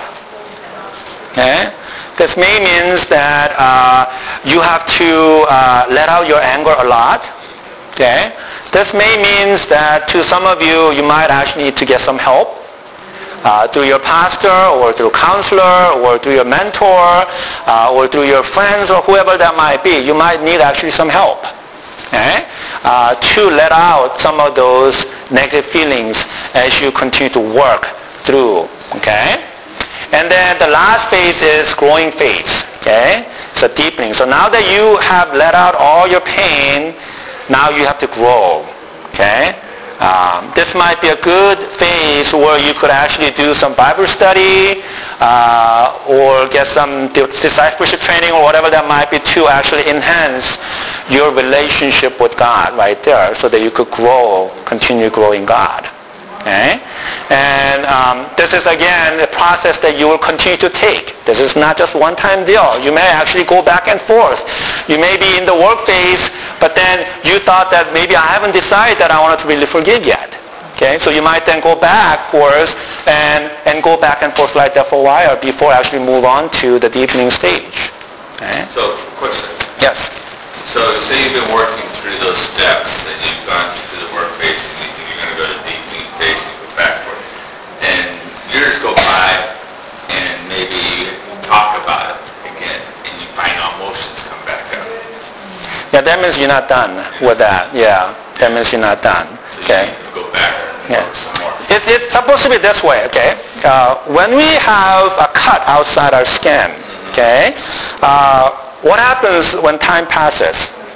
Okay? This may means that you have to let out your anger a lot. Okay? This may means that to some of you, you might actually need to get some help through your pastor or through counselor or through your mentor or through your friends or whoever that might be. You might need actually some help. Okay? To let out some of those negative feelings as you continue to work through. Okay? And then the last phase is growing phase. Okay? It's a deepening. So now that you have let out all your pain, now you have to grow. Okay? This might be a good phase where you could actually do some Bible study or get some discipleship training or whatever that might be to actually enhance your relationship with God right there so that you could grow, continue growing God. Okay? And this is, again, a process that you will continue to take. This is not just one-time deal. You may actually go back and forth. You may be in the work phase, but then you thought that maybe I haven't decided that I wanted to really forgive yet. Okay? So you might then go backwards and go back and forth like that for a while before actually move on to the deepening stage. Okay? So, question. Yes. So say you've been working through those steps and you've gone through the work phase and you think you're going to go to deepening phase and go backward. And years go by and maybe you talk about it again and you find emotions come back up. Yeah, that means you're not done with that. Yeah, that means you're not done. So Okay. you go back and work some more. It's supposed to be this way, okay? When we have a cut outside our skin, okay, what happens when time passes?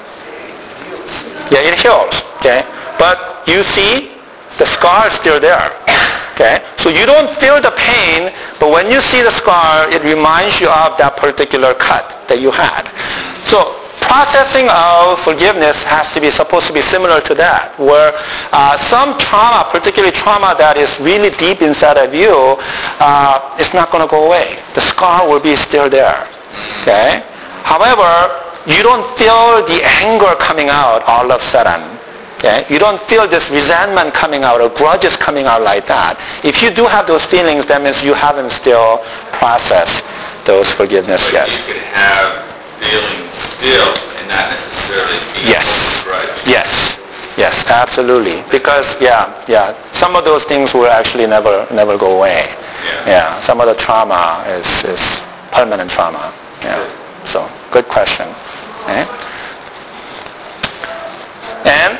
Yeah, it heals, okay? But you see, the scar is still there, okay? So you don't feel the pain, but when you see the scar, it reminds you of that particular cut that you had. So processing of forgiveness has to be supposed to be similar to that, where some trauma, particularly trauma that is really deep inside of you, it's not going to go away. The scar will be still there. Okay? However, you don't feel the anger coming out all of a sudden. Okay? You don't feel this resentment coming out or grudges coming out like that. If you do have those feelings, that means you haven't still processed those forgiveness But yet. you could have feelings still and not necessarily feel Yes. grudge. Yes, absolutely. Because some of those things will actually never go away. Yeah, some of the trauma is permanent trauma. Yeah. So, good question. Okay. And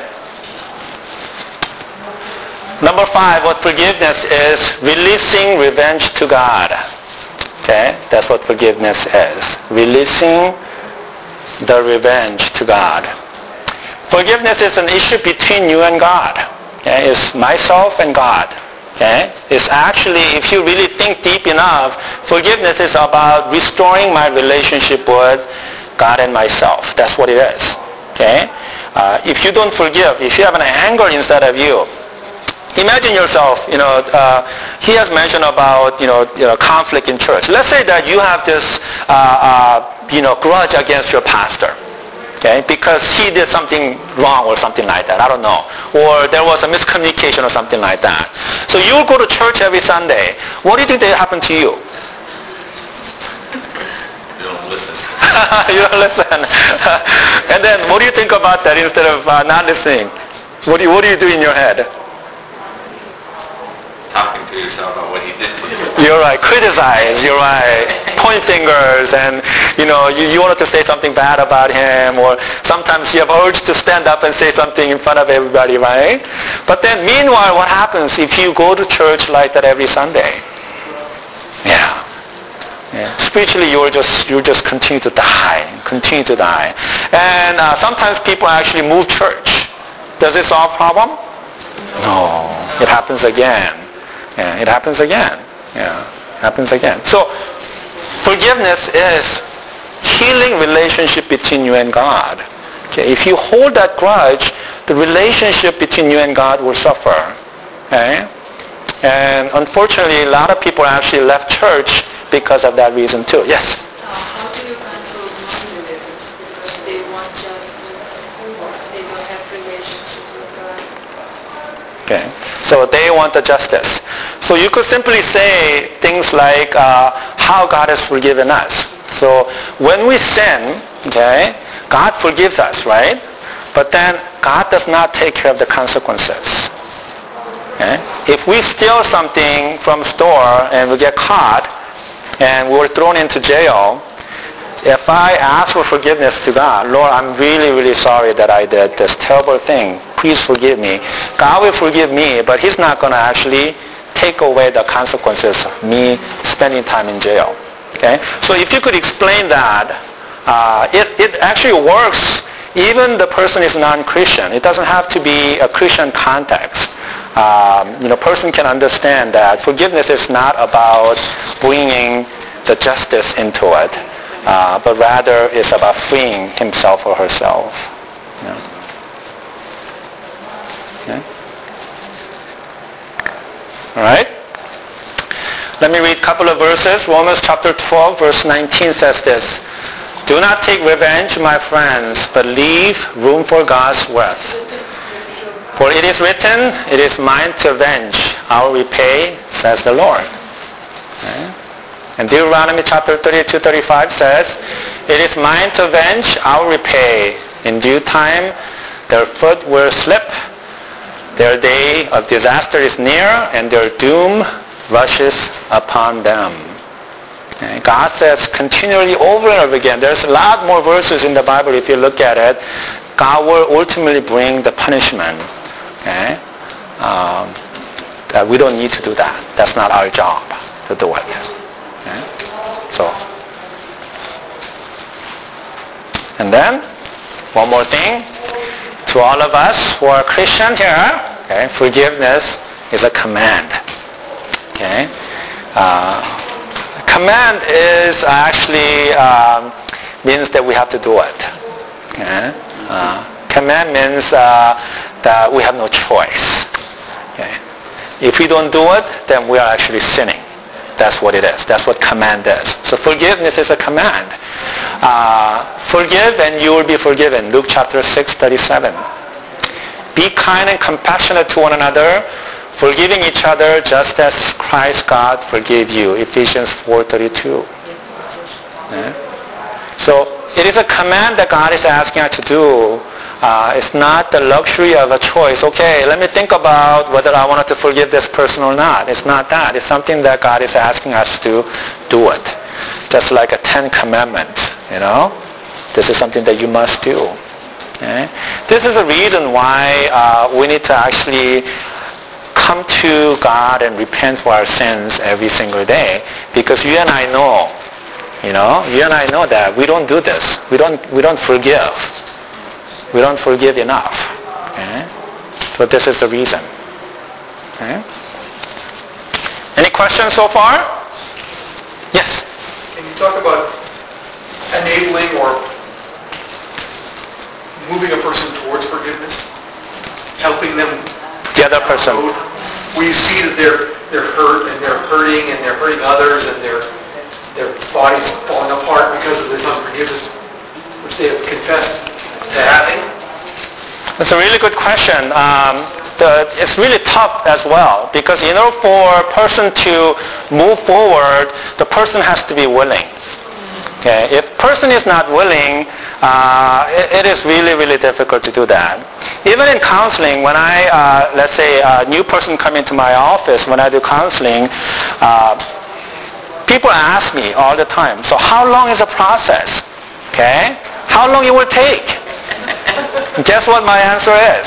number 5, what forgiveness is, releasing revenge to God. Okay, that's what forgiveness is. Releasing the revenge to God. Forgiveness is an issue between you and God. Okay? It's myself and God. Okay? It's actually, if you really think deep enough, forgiveness is about restoring my relationship with God and myself. That's what it is. Okay? If you don't forgive, if you have an anger inside of you, imagine yourself, he has mentioned about, conflict in church. Let's say that you have this, grudge against your pastor. Okay, because he did something wrong or something like that. I don't know. Or there was a miscommunication or something like that. So you go to church every Sunday. What do you think that happened to you? You don't listen. You don't listen. And then what do you think about that instead of not listening? What do you do in your head? Talking to yourself about what he did to you. You're right. Criticize. You're right. Point fingers, and you wanted to say something bad about him, or sometimes you have urge to stand up and say something in front of everybody, right? But then, meanwhile, what happens if you go to church like that every Sunday? Yeah. Spiritually, you just continue to die, and sometimes people actually move church. Does it solve problem? No. It happens again. Yeah, it happens again. Yeah, happens again. So Forgiveness is healing relationship between you and God. Okay? If you hold that grudge, the relationship between you and God will suffer. Okay? And unfortunately, a lot of people actually left church because of that reason too. Yes? How do you handle non-believers? Because they want justice, they don't have relationship with God. Okay. So they want the justice. So you could simply say things like how God has forgiven us. So when we sin, okay, God forgives us, right? But then God does not take care of the consequences. Okay? If we steal something from a store and we get caught and we're thrown into jail, if I ask for forgiveness to God, Lord, I'm really, really sorry that I did this terrible thing. Please forgive me. God will forgive me, but He's not going to actually take away the consequences of me spending time in jail. Okay? So if you could explain that, it actually works. Even the person is non-Christian. It doesn't have to be a Christian context. Person can understand that forgiveness is not about bringing the justice into it, but rather it's about freeing himself or herself. Yeah. Okay. All right. Let me read a couple of verses. Romans chapter 12, verse 19 says this. Do not take revenge, my friends, but leave room for God's wrath. For it is written, it is mine to avenge. I will repay, says the Lord. Okay. And Deuteronomy chapter 32-35 says, it is mine to avenge, I will repay. In due time, their foot will slip. Their day of disaster is near, and their doom rushes upon them. Okay. God says continually over and over again, there's a lot more verses in the Bible if you look at it, God will ultimately bring the punishment. Okay? That we don't need to do that. That's not our job to do it. Okay? So, and then, one more thing. To all of us who are Christian here, okay, forgiveness is a command. Okay? Command is actually means that we have to do it. Okay? Command means that we have no choice. Okay? If we don't do it, then we are actually sinning. That's what it is. That's what command is. So forgiveness is a command. Forgive and you will be forgiven. Luke chapter 6:37. Be kind and compassionate to one another, forgiving each other just as Christ God forgave you. Ephesians 4:32. Okay? So it is a command that God is asking us to do. It's not the luxury of a choice. Okay, let me think about whether I wanted to forgive this person or not. It's not that. It's something that God is asking us to do it. Just like a 10 Commandments, This is something that you must do. Okay? This is the reason why we need to actually come to God and repent for our sins every single day. Because you and I know, you and I know that we don't do this. We don't forgive. We don't forgive enough. Okay? So this is the reason. Okay? Any questions so far? Yes. Can you talk about enabling or moving a person towards forgiveness? Helping them the other person. Where you see that they're hurt and they're hurting and they're hurting others and their body's falling apart because of this unforgiveness which they have confessed to having? That's a really good question. It's really tough as well because, for a person to move forward, the person has to be willing. Okay? If a person is not willing, it is really, really difficult to do that. Even in counseling, when let's say a new person come into my office, when I do counseling, people ask me all the time, so how long is the process? Okay? How long it will take? Guess what my answer is?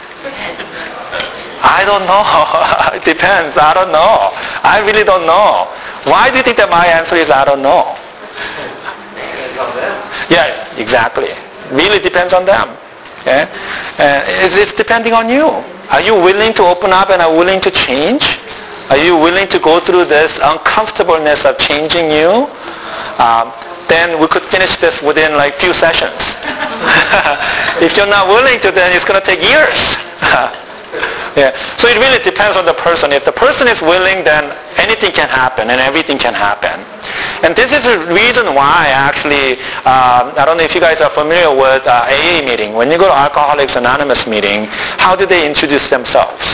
I don't know. It depends. I don't know. I really don't know. Why do you think that my answer is I don't know? Depends on them. Yeah, exactly. Really depends on them. Okay? It's depending on you. Are you willing to open up and are willing to change? Are you willing to go through this uncomfortableness of changing you? then we could finish this within like few sessions. If you're not willing to, then it's going to take years. Yeah. So it really depends on the person. If the person is willing, then anything can happen and everything can happen. And this is the reason why actually, I don't know if you guys are familiar with AA meeting. When you go to Alcoholics Anonymous meeting, how do they introduce themselves?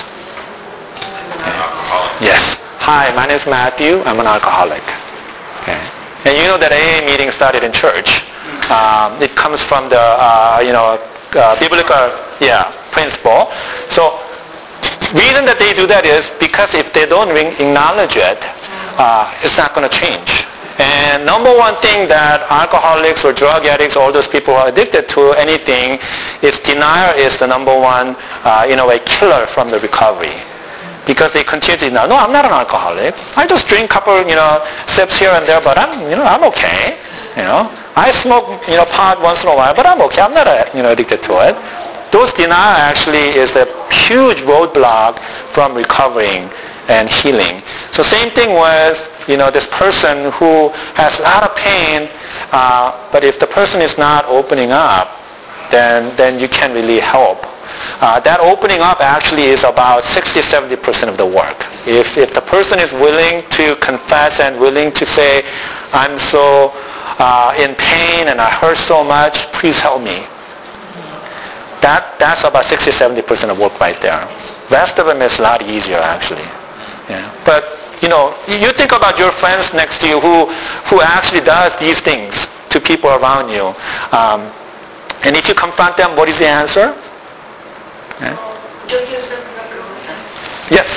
Yes. Hi, my name is Matthew. I'm an alcoholic. Okay. And you know that AA meeting started in church. It comes from the biblical principle. So reason that they do that is because if they don't acknowledge it, it's not going to change. And number one thing that alcoholics or drug addicts, all those people who are addicted to anything, is denial is the number one, killer from the recovery. Because they continue to deny, no, I'm not an alcoholic. I just drink a couple, sips here and there, but I'm okay. I smoke, pot once in a while, but I'm okay. I'm not, addicted to it. Those denial actually is a huge roadblock from recovering and healing. So same thing with, this person who has a lot of pain, but if the person is not opening up, then you can't really help. That opening up actually is about 60-70% of the work. If the person is willing to confess and willing to say, I'm so in pain and I hurt so much, please help me. That's about 60-70% of work right there. Rest of them is a lot easier actually. Yeah. But you think about your friends next to you who actually does these things to people around you. And if you confront them, what is the answer? Yeah. Yo quiero hacer una pregunta. Yes.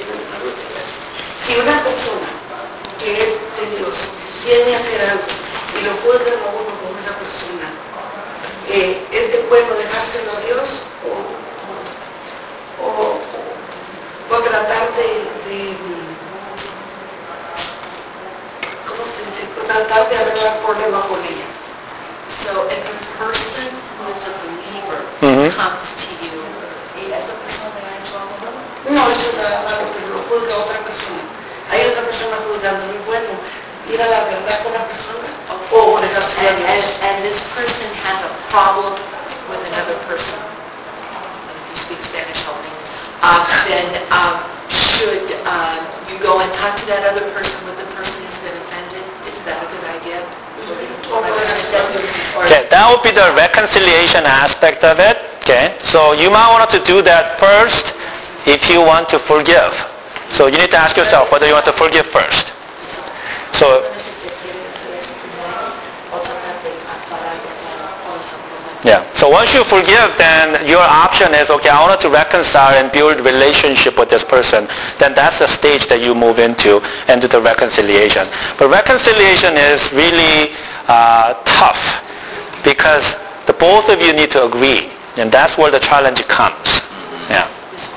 Si una persona que es de Dios viene a hacer algo y lo juzgan a uno con esa persona, ¿es de bueno dejárselo a Dios o tratar ¿cómo se dice? Tratar de arreglar problemas con ella? So if a person who is a believer comes to you, ¿esa persona ha hecho algo? No, eso es algo que lo juzga otra persona. Hay otra persona juzgándolo. Bueno, ir a la verdad con la persona o dejarse a Dios. And this person has a problem with another person. And if you speak Spanish, help me. Then should you go and talk to that other person with the person who's been offended? Is that a good idea? Okay, that would be the reconciliation aspect of it. Okay, so you might want to do that first if you want to forgive. So you need to ask yourself whether you want to forgive first. So yeah. So once you forgive, then your option is, okay, I want to reconcile and build relationship with this person. Then that's the stage that you move into and do the reconciliation. But reconciliation is really tough because the both of you need to agree. And that's where the challenge comes. Yeah.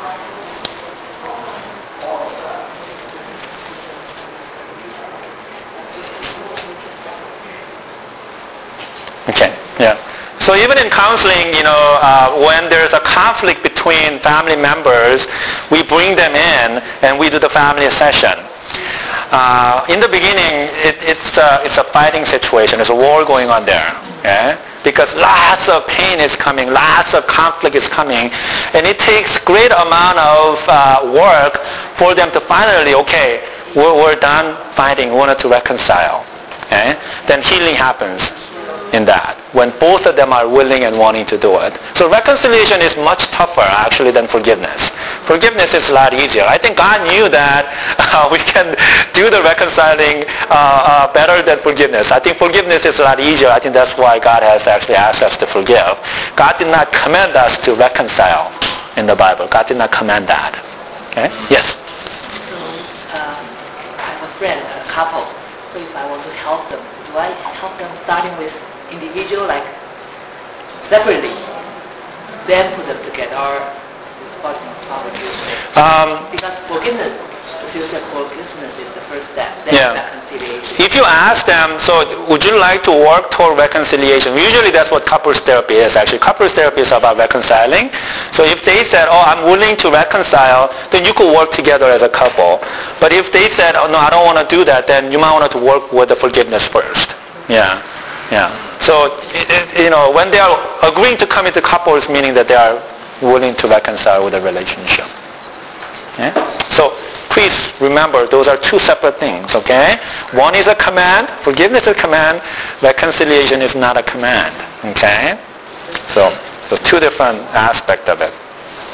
Okay. Yeah. So even in counseling, when there's a conflict between family members, we bring them in and we do the family session. In the beginning, it's a fighting situation. There's a war going on there. Okay? Because lots of pain is coming, lots of conflict is coming, and it takes great amount of work for them to finally, okay, we're done fighting, we want to reconcile. Okay? Then healing happens in that, when both of them are willing and wanting to do it. So reconciliation is much tougher actually than forgiveness. Forgiveness is a lot easier. I think God knew that we can do the reconciling better than forgiveness. I think forgiveness is a lot easier. I think that's why God has actually asked us to forgive. God did not command us to reconcile in the Bible. God did not command that. Okay? Yes? So, I have a friend, a couple. So if I want to help them, do I help them starting with individual, like separately, then put them together, or because forgiveness, as you said, forgiveness is the first step, then reconciliation. If you ask them, so would you like to work toward reconciliation? Usually that's what couples therapy is actually. Couples therapy is about reconciling. So if they said, oh, I'm willing to reconcile, then you could work together as a couple. But if they said, oh, no, I don't want to do that, then you might want to work with the forgiveness first. Yeah, yeah. So, when they are agreeing to come into couples, meaning that they are willing to reconcile with the relationship. Okay? So, please remember, those are two separate things, okay? One is a command, forgiveness is a command, reconciliation is not a command, okay? So two different aspects of it.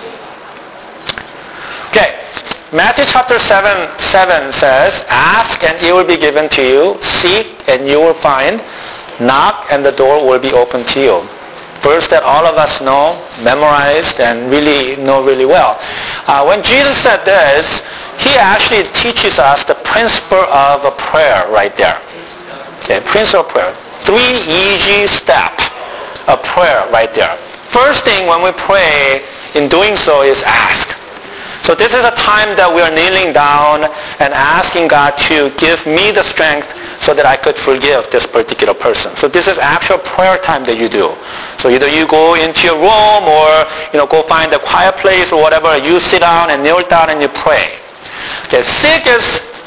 Okay, Matthew chapter 7 says, ask and it will be given to you, seek and you will find, knock and the door will be opened to you. Verse that all of us know, memorized, and really know really well. When Jesus said this, he actually teaches us the principle of a prayer right there. Okay, principle of prayer. 3 easy steps of prayer right there. First thing when we pray, in doing so, is ask. So this is a time that we are kneeling down and asking God to give me the strength so that I could forgive this particular person. So this is actual prayer time that you do. So either you go into your room or go find a quiet place or whatever. You sit down and kneel down and you pray. Okay, seek is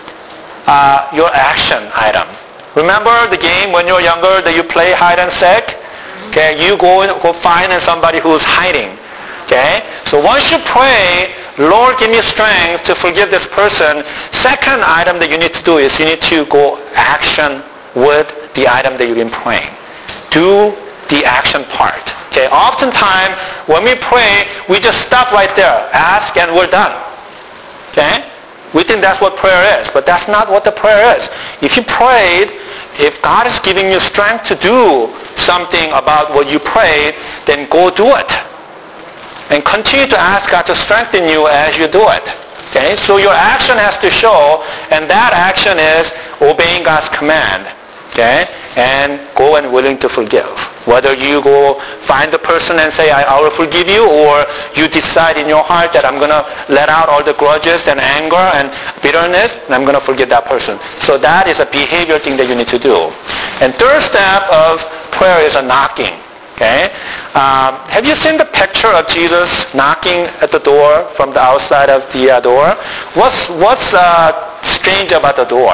your action item. Remember the game when you were younger that you play hide and seek? Okay, you go find somebody who's hiding. Okay, so once you pray, Lord, give me strength to forgive this person. Second item that you need to do is you need to go action with the item that you've been praying. Do the action part. Okay, oftentimes when we pray, we just stop right there, ask, and we're done. Okay, we think that's what prayer is, but that's not what the prayer is. If you prayed, if God is giving you strength to do something about what you prayed, then go do it. And continue to ask God to strengthen you as you do it. Okay? So your action has to show, and that action is obeying God's command. Okay? And go and willing to forgive. Whether you go find the person and say, I will forgive you, or you decide in your heart that I'm going to let out all the grudges and anger and bitterness, and I'm going to forgive that person. So that is a behavior thing that you need to do. And third step of prayer is a knocking. Okay? Have you seen the picture of Jesus knocking at the door from the outside of the door? What's strange about the door?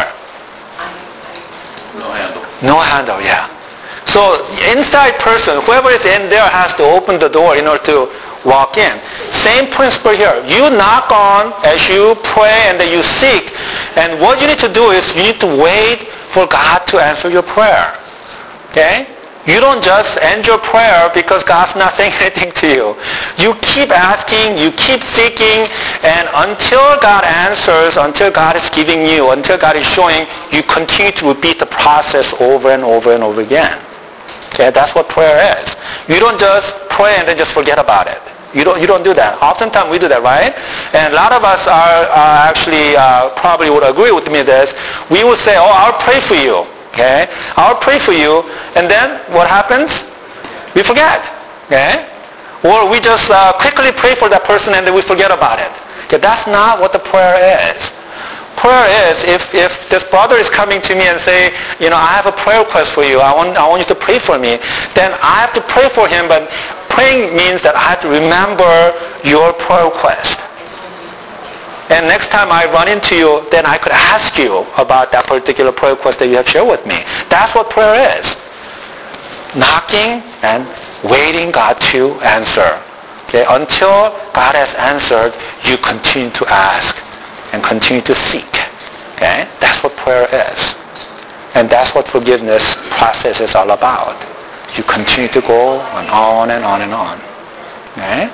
No handle. No handle, yeah. So inside person, whoever is in there has to open the door in order to walk in. Same principle here. You knock on as you pray and then you seek. And what you need to do is you need to wait for God to answer your prayer. Okay? You don't just end your prayer because God's not saying anything to you. You keep asking, you keep seeking, and until God answers, until God is giving you, until God is showing, you continue to repeat the process over and over and over again. Okay, that's what prayer is. You don't just pray and then just forget about it. You don't do that. Oftentimes we do that, right? And a lot of us are actually probably would agree with me this. We would say, I'll pray for you. Okay? I'll pray for you. And then what happens? We forget. Okay? Or we just quickly pray for that person and then we forget about it. Okay? That's not what the prayer is. Prayer is, if this brother is coming to me and say, I have a prayer request for you. I want you to pray for me. Then I have to pray for him, but praying means that I have to remember your prayer request. And next time I run into you, then I could ask you about that particular prayer request that you have shared with me. That's what prayer is. Knocking and waiting God to answer. Okay? Until God has answered, you continue to ask and continue to seek. Okay? That's what prayer is. And that's what forgiveness process is all about. You continue to go on and on and on. Okay?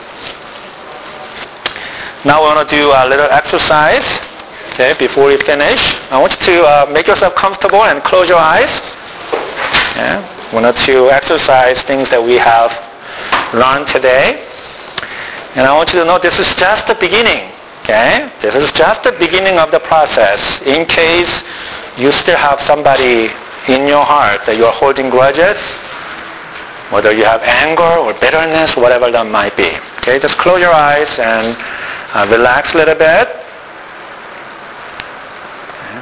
Now we want to do a little exercise, okay, before we finish. I want you to make yourself comfortable and close your eyes. Okay. We want to exercise things that we have learned today. And I want you to know this is just the beginning. Okay? This is just the beginning of the process. In case you still have somebody in your heart that you're holding grudges, whether you have anger or bitterness, whatever that might be. Okay? Just close your eyes and relax a little bit. Okay.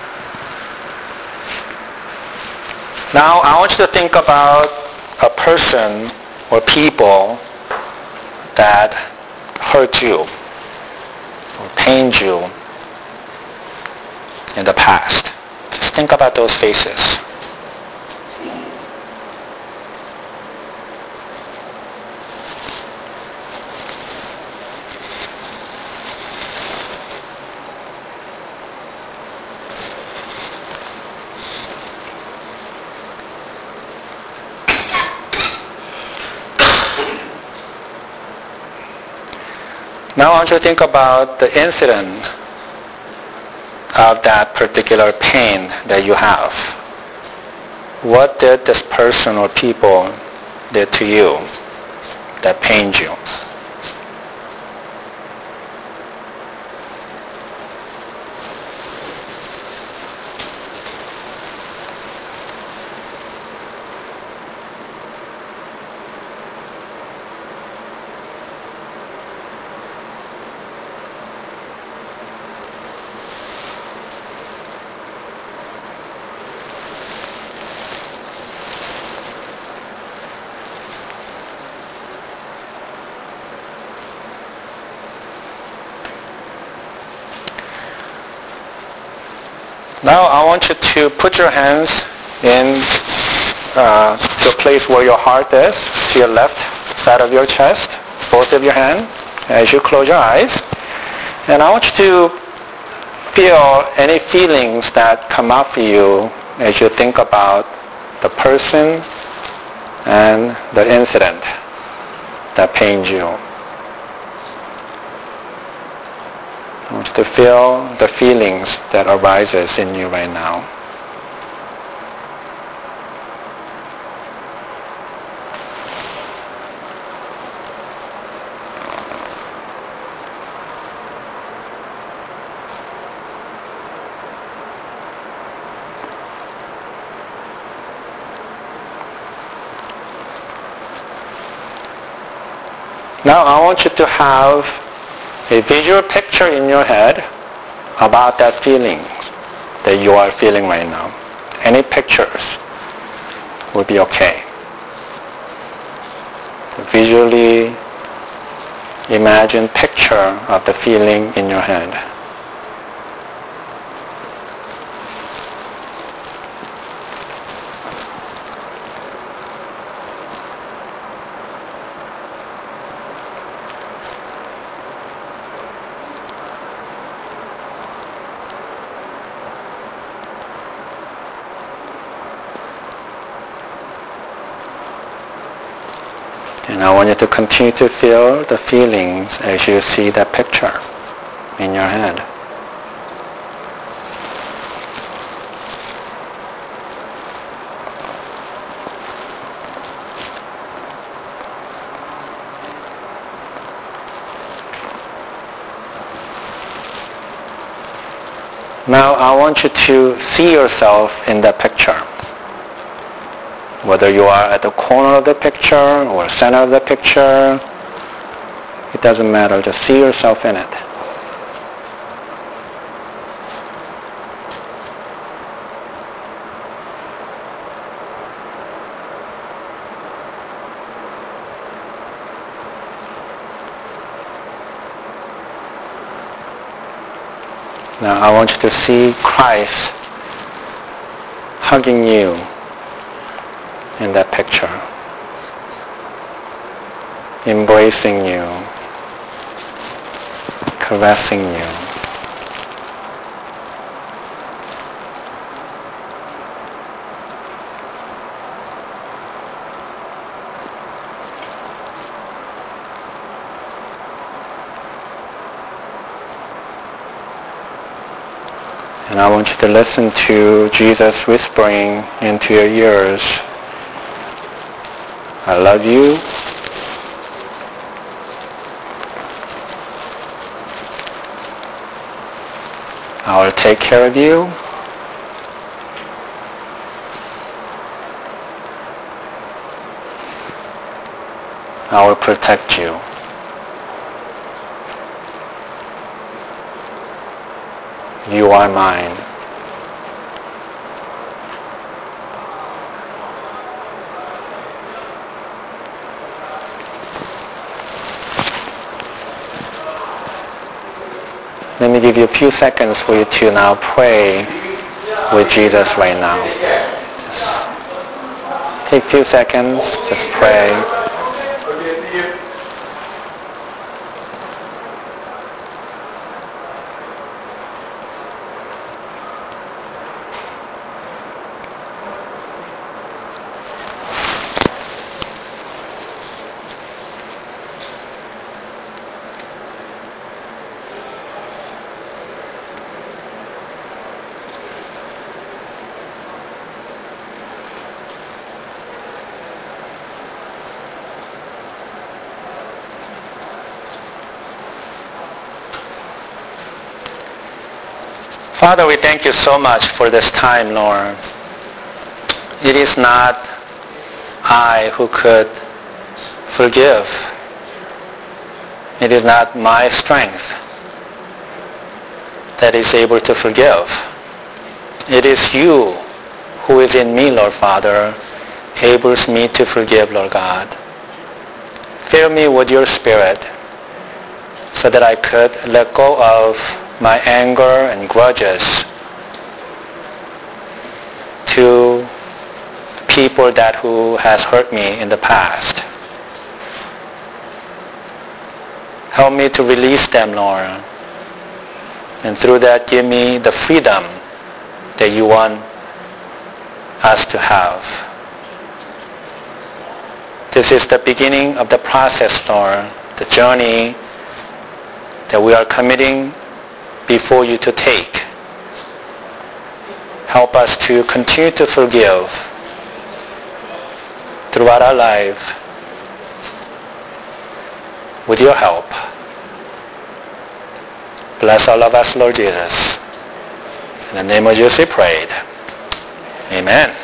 Now I want you to think about a person or people that hurt you or pained you in the past. Just think about those faces. Now I want you to think about the incident of that particular pain that you have. What did this person or people did to you that pained you? Now I want you to put your hands in the place where your heart is, to your left side of your chest, both of your hands, as you close your eyes. And I want you to feel any feelings that come up for you as you think about the person and the incident that pained you. I want you to feel the feelings that arises in you right now. Now I want you to have a visual picture in your head about that feeling that you are feeling right now. Any pictures would be okay. Visually imagine picture of the feeling in your head. And I want you to continue to feel the feelings as you see that picture in your head. Now I want you to see yourself in that picture. Whether you are at the corner of the picture or center of the picture, it doesn't matter. Just see yourself in it. Now I want you to see Christ hugging you in that picture, embracing you, caressing you. And I want you to listen to Jesus whispering into your ears, I love you. I will take care of you. I will protect you. You are mine. Let me give you a few seconds for you to now pray with Jesus right now. Just take a few seconds, just pray. Father, we thank you so much for this time, Lord. It is not I who could forgive. It is not my strength that is able to forgive. It is you who is in me, Lord Father, enables me to forgive, Lord God. Fill me with your Spirit so that I could let go of my anger and grudges to people who has hurt me in the past. Help me to release them, Lord. And through that, give me the freedom that you want us to have. This is the beginning of the process, Lord, the journey that we are committing before you to take. Help us to continue to forgive throughout our life with your help. Bless all of us, Lord Jesus. In the name of Jesus we prayed. Amen.